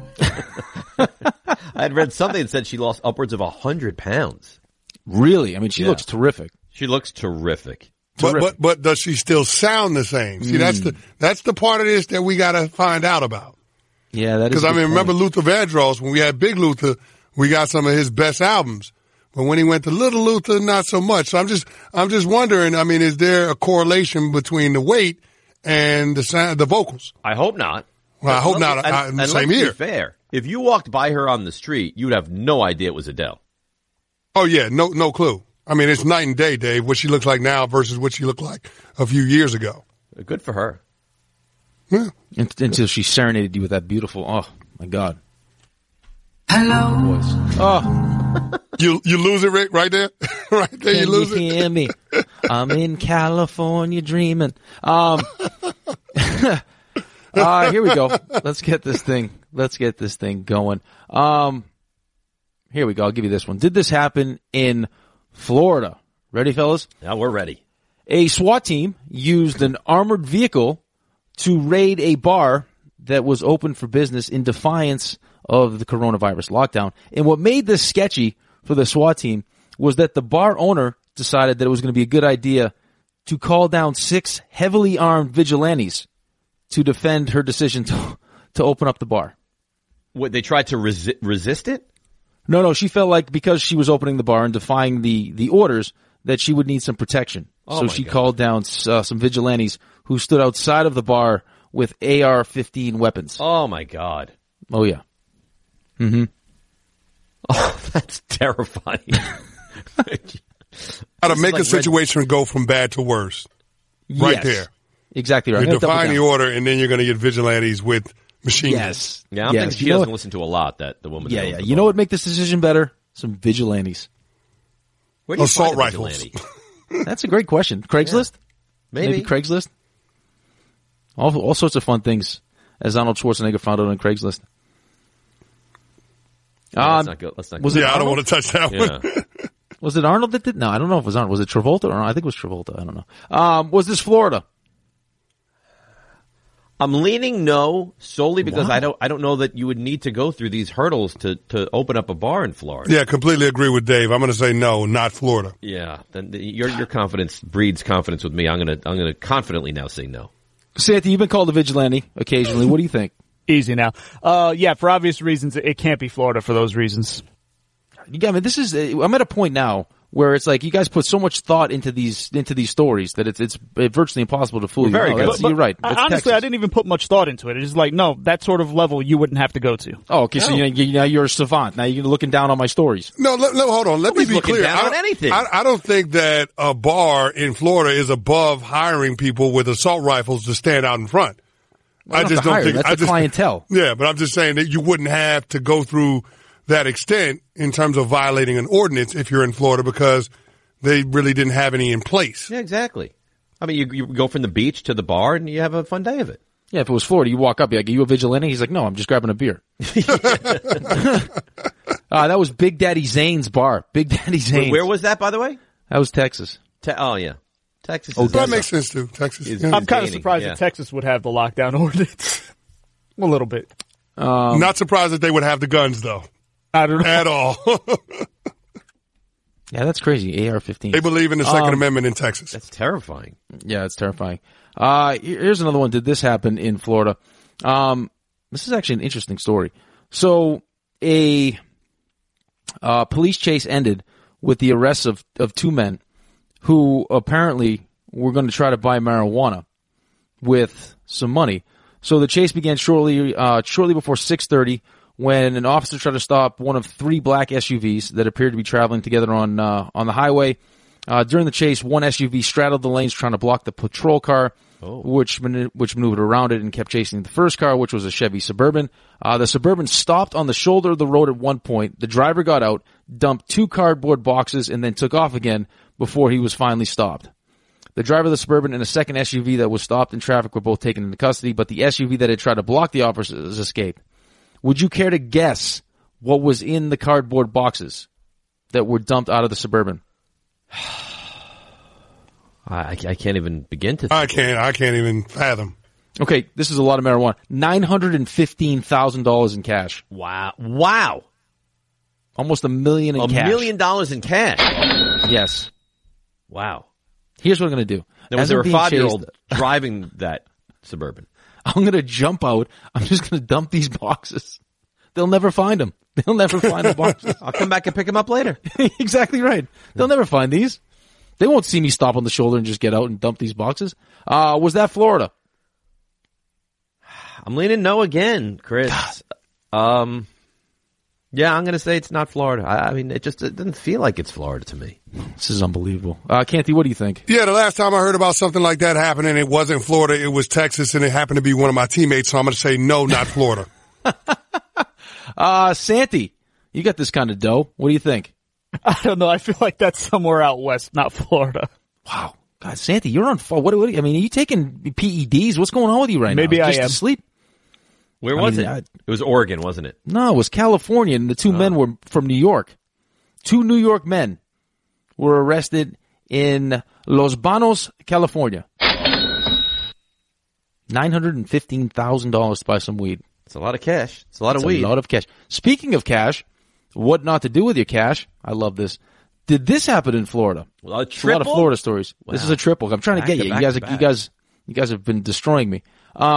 Speaker 3: I had read something that said she lost upwards of 100 pounds.
Speaker 6: Really? I mean, she looks terrific.
Speaker 3: She looks terrific.
Speaker 5: But does she still sound the same? See, that's the part of this that we got to find out about.
Speaker 6: Yeah, that is.
Speaker 5: Because I mean, remember Luther Vandross, when we had Big Luther, we got some of his best albums. But when he went to Little Luther, not so much. So I'm just wondering, I mean, is there a correlation between the weight and the vocals?
Speaker 3: I hope not.
Speaker 5: Well, I hope not. Same here.
Speaker 3: To be fair, if you walked by her on the street, you would have no idea it was Adele.
Speaker 5: Oh yeah, no clue. I mean, it's night and day, Dave, what she looks like now versus what she looked like a few years ago.
Speaker 3: Good for her.
Speaker 5: Yeah.
Speaker 6: Until she serenaded you with that beautiful, oh my God. Hello. Voice. Oh.
Speaker 5: You lose it, Rick, right there? Right there, you lose it.
Speaker 6: Can you hear me? I'm in California dreaming. Here we go. Let's get this thing going. Here we go. I'll give you this one. Did this happen in Florida? Ready, fellas?
Speaker 3: Yeah, we're ready.
Speaker 6: A SWAT team used an armored vehicle to raid a bar that was open for business in defiance of the coronavirus lockdown. And what made this sketchy for the SWAT team was that the bar owner decided that it was going to be a good idea to call down 6 heavily armed vigilantes to defend her decision to open up the bar.
Speaker 3: What, they tried to resist it?
Speaker 6: No, she felt like because she was opening the bar and defying the orders that she would need some protection.
Speaker 3: Oh,
Speaker 6: so she called down some vigilantes who stood outside of the bar with AR-15 weapons.
Speaker 3: Oh, my God.
Speaker 6: Oh, yeah. Mm-hmm.
Speaker 3: Oh, that's terrifying.
Speaker 5: How to make a situation go from bad to worse. Right there.
Speaker 6: Exactly right.
Speaker 5: You're defying the order, and then you're going to get vigilantes with machine guns.
Speaker 3: Yeah, I'm thinking she doesn't listen to a lot, that the woman.
Speaker 6: Yeah. You know what would make this decision better? Some vigilantes.
Speaker 3: Where do you
Speaker 5: assault
Speaker 3: find
Speaker 5: rifles.
Speaker 6: That's a great question. Craigslist?
Speaker 3: Yeah. Maybe
Speaker 6: Craigslist? All sorts of fun things, as Arnold Schwarzenegger found out on Craigslist.
Speaker 3: Let's not go.
Speaker 5: I don't want to touch that one.
Speaker 6: Was it Arnold that did? No, I don't know if it was Arnold. Was it Travolta or I think it was Travolta. I don't know. Was this Florida?
Speaker 3: I'm leaning no, solely because I don't know that you would need to go through these hurdles to open up a bar in Florida.
Speaker 5: Yeah, completely agree with Dave. I'm going to say no, not Florida.
Speaker 3: Yeah, then your confidence breeds confidence with me. I'm going to confidently now say no.
Speaker 6: Santi, you've been called a vigilante occasionally. What do you think?
Speaker 4: Easy now. Yeah, for obvious reasons, it can't be Florida for those reasons.
Speaker 6: Yeah, I mean, I'm at a point now where it's like you guys put so much thought into these stories that it's virtually impossible to fool you.
Speaker 3: Very good.
Speaker 6: You're right.
Speaker 4: Honestly,
Speaker 6: Texas.
Speaker 4: I didn't even put much thought into it. It's just like, no, that sort of level you wouldn't have to go to.
Speaker 6: Oh, okay. So now you're a savant. Now you're looking down on my stories.
Speaker 5: No, hold on. Let me be clear.
Speaker 3: Down on anything.
Speaker 5: I don't think that a bar in Florida is above hiring people with assault rifles to stand out in front.
Speaker 6: I just don't think that's the clientele.
Speaker 5: Yeah, but I'm just saying that you wouldn't have to go through that extent in terms of violating an ordinance if you're in Florida because they really didn't have any in place.
Speaker 3: Yeah, exactly. I mean, you go from the beach to the bar and you have a fun day of it.
Speaker 6: Yeah, if it was Florida, you walk up, you're like, are you a vigilante? He's like, no, I'm just grabbing a beer. That was Big Daddy Zane's bar. Big Daddy Zane's.
Speaker 3: Where was that, by the way?
Speaker 6: That was Texas.
Speaker 3: Oh, yeah. Texas.
Speaker 5: That makes sense, too. Texas.
Speaker 4: I'm kind of surprised that Texas would have the lockdown ordinance. A little bit.
Speaker 5: Not surprised that they would have the guns, though.
Speaker 4: I don't know.
Speaker 5: At all.
Speaker 6: Yeah, that's crazy. AR-15.
Speaker 5: They believe in the Second Amendment in Texas.
Speaker 3: That's terrifying.
Speaker 6: Yeah, it's terrifying. Here's another one. Did this happen in Florida? This is actually an interesting story. So a police chase ended with the arrest of two men who apparently were going to try to buy marijuana with some money. So the chase began shortly before 6:30 when an officer tried to stop one of three black SUVs that appeared to be traveling together on the highway. During the chase, one SUV straddled the lanes trying to block the patrol car, which maneuvered around it and kept chasing the first car, which was a Chevy Suburban. The Suburban stopped on the shoulder of the road at one point. The driver got out, dumped two cardboard boxes, and then took off again before he was finally stopped. The driver of the Suburban and a second SUV that was stopped in traffic were both taken into custody, but the SUV that had tried to block the officers escaped. Would you care to guess what was in the cardboard boxes that were dumped out of the Suburban?
Speaker 3: I can't even begin to think.
Speaker 5: I can't even fathom.
Speaker 6: Okay, this is a lot of marijuana. $915,000 in cash.
Speaker 3: Wow.
Speaker 6: Almost $1 million in cash.
Speaker 3: $1 million in cash.
Speaker 6: Yes.
Speaker 3: Wow.
Speaker 6: Here's what I'm going to do.
Speaker 3: There was a 5-year-old driving that Suburban.
Speaker 6: I'm going to jump out. I'm just going to dump these boxes. They'll never find them. They'll never find the boxes.
Speaker 3: I'll come back and pick them up later.
Speaker 6: Exactly right. They'll never find these. They won't see me stop on the shoulder and just get out and dump these boxes. Was that Florida?
Speaker 3: I'm leaning no again, Chris. Yeah, I'm going to say it's not Florida. I mean, it doesn't feel like it's Florida to me.
Speaker 6: This is unbelievable. Canty, what do you think?
Speaker 5: Yeah, the last time I heard about something like that happening, it wasn't Florida, it was Texas, and it happened to be one of my teammates, so I'm going to say no, not Florida.
Speaker 6: Santi, you got this kind of dough. What do you think?
Speaker 4: I don't know. I feel like that's somewhere out west, not Florida.
Speaker 6: Wow. God, Santi, you're on fire. What, I mean, are you taking PEDs? What's going on with you right
Speaker 4: Maybe
Speaker 6: now?
Speaker 4: I
Speaker 6: Just
Speaker 4: am.
Speaker 6: to sleep?
Speaker 3: Where was it? It was Oregon, wasn't it?
Speaker 6: No, it was California, and the two men were from New York. Two New York men were arrested in Los Banos, California. $915,000 to buy some weed.
Speaker 3: It's a lot of cash. It's a lot of weed.
Speaker 6: A lot of cash. Speaking of cash, what not to do with your cash? I love this. Did this happen in Florida?
Speaker 3: Well, a
Speaker 6: lot of Florida stories.
Speaker 3: Wow.
Speaker 6: This is a triple. I'm trying to get you. You guys have been destroying me.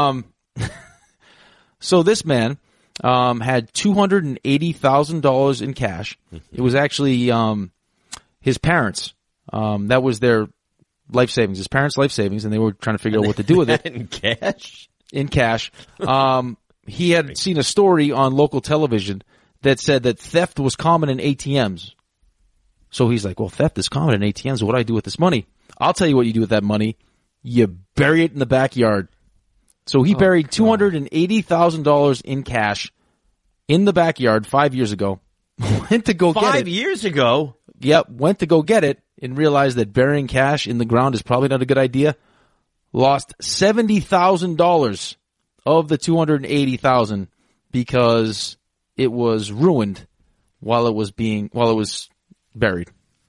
Speaker 6: So this man had $280,000 in cash. It was actually his parents. That was their life savings. His parents' life savings, and they were trying to figure out what to do with it.
Speaker 3: In cash?
Speaker 6: In cash. He had seen a story on local television that said that theft was common in ATMs. So he's like, well, theft is common in ATMs. What do I do with this money? I'll tell you what you do with that money. You bury it in the backyard. So he buried $280,000 in cash in the backyard 5 years ago. Went to go get it.
Speaker 3: 5 years ago?
Speaker 6: Yep, went to go get it and realized that burying cash in the ground is probably not a good idea. Lost $70,000 of the $280,000 because it was ruined while it was buried.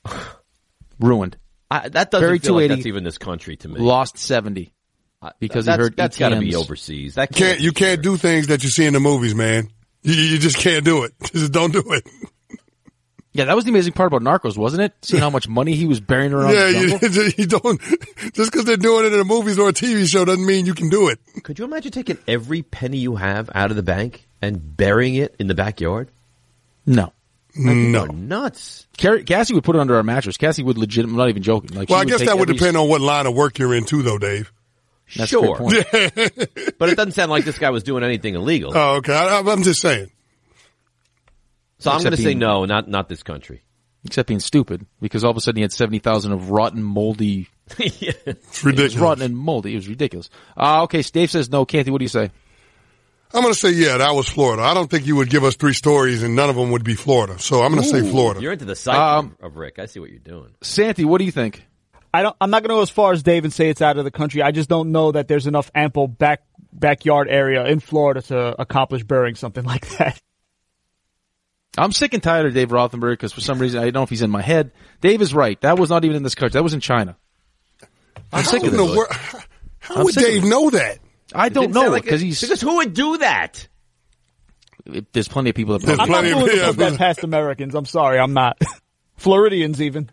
Speaker 6: Ruined.
Speaker 3: That doesn't
Speaker 6: Buried
Speaker 3: feel like
Speaker 6: 280,
Speaker 3: that's even this country to me.
Speaker 6: Lost 70 because he heard
Speaker 3: that's got to be
Speaker 6: ETMs.
Speaker 3: overseas.
Speaker 5: You can't do things that you see in the movies, man. You just can't do it. Just don't do it.
Speaker 6: Yeah, that was the amazing part about Narcos, wasn't it? Seeing how much money he was burying around the jungle.
Speaker 5: You don't. Just because they're doing it in the movies or a TV show doesn't mean you can do it.
Speaker 3: Could you imagine taking every penny you have out of the bank and burying it in the backyard?
Speaker 6: No.
Speaker 5: No.
Speaker 3: Nuts.
Speaker 6: Cassie would put it under our mattress. Cassie would legit. I'm not even joking.
Speaker 5: Well, I guess that would depend on what line of work you're in too, though, Dave.
Speaker 6: That's
Speaker 3: sure.
Speaker 6: a good point.
Speaker 3: But it doesn't sound like this guy was doing anything illegal.
Speaker 5: Oh, okay. I'm just saying.
Speaker 3: So I'm going to say no, not this country.
Speaker 6: Except being stupid, because all of a sudden he had 70,000 of rotten, moldy.
Speaker 3: Yeah.
Speaker 5: It's ridiculous.
Speaker 6: It was rotten and moldy. It was ridiculous. Okay, Dave says no. Kathy, what do you say?
Speaker 5: I'm going to say, yeah, that was Florida. I don't think you would give us 3 stories and none of them would be Florida. So I'm going to say Florida.
Speaker 3: You're into the psyche of Rick. I see what you're doing.
Speaker 6: Santi, what do you think?
Speaker 4: I'm not going to go as far as Dave and say it's out of the country. I just don't know that there's enough ample backyard area in Florida to accomplish burying something like that.
Speaker 6: I'm sick and tired of Dave Rothenberg because for some reason, I don't know if he's in my head. Dave is right. That was not even in this country. That was in China. I'm sick of this.
Speaker 5: How would Dave know that?
Speaker 6: I don't know because
Speaker 3: who would do that?
Speaker 6: There's plenty of people that
Speaker 4: I'm not doing to put that past Americans. I'm sorry, I'm not. Floridians even.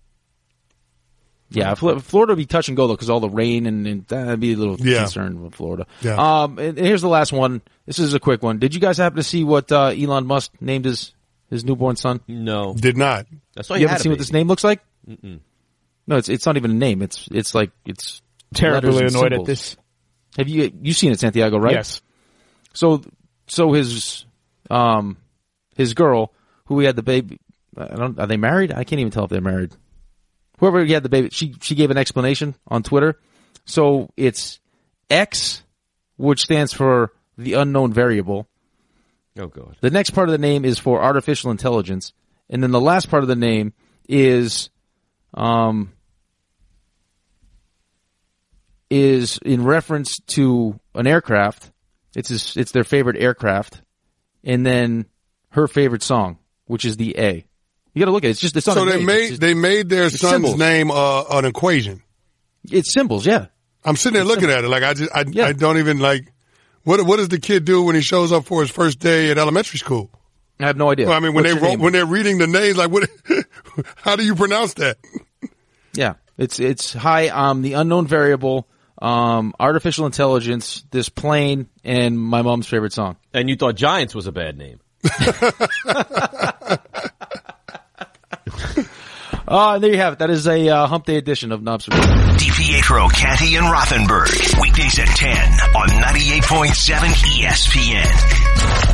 Speaker 6: Yeah, Florida would be touch and go though because all the rain and I'd be a little concerned with Florida.
Speaker 5: Yeah.
Speaker 6: And here's the last one. This is a quick one. Did you guys happen to see what Elon Musk named his newborn son?
Speaker 3: No,
Speaker 5: did not.
Speaker 3: That's why
Speaker 6: you haven't seen what this name looks like?
Speaker 3: Mm-mm.
Speaker 6: No, it's not even a name. It's like it's
Speaker 4: terribly annoyed at this.
Speaker 6: Have you seen it, Santiago? Right?
Speaker 4: Yes.
Speaker 6: So his girl who he had the baby. Are they married? I can't even tell if they're married. Whoever he had the baby, she gave an explanation on Twitter. So it's X, which stands for the unknown variable.
Speaker 3: Oh, God.
Speaker 6: The next part of the name is for artificial intelligence. And then the last part of the name is in reference to an aircraft. It's their favorite aircraft. And then her favorite song, which is the A. You got to look at it. It's not
Speaker 5: so
Speaker 6: a name.
Speaker 5: they made their son's
Speaker 6: symbols.
Speaker 5: name an equation.
Speaker 6: It's symbols, yeah.
Speaker 5: I'm sitting there looking at it like I don't even like. What does the kid do when he shows up for his first day at elementary school?
Speaker 6: I have no idea.
Speaker 5: Well, I mean, when they're reading the names, like what? How do you pronounce that?
Speaker 6: Yeah, it's hi. The unknown variable, artificial intelligence, this plane, and my mom's favorite song.
Speaker 3: And you thought Giants was a bad name.
Speaker 6: There you have it. That is a hump day edition of Knobs.
Speaker 2: DiPietro, Canty, and Rothenberg. Weekdays at 10 on 98.7 ESPN.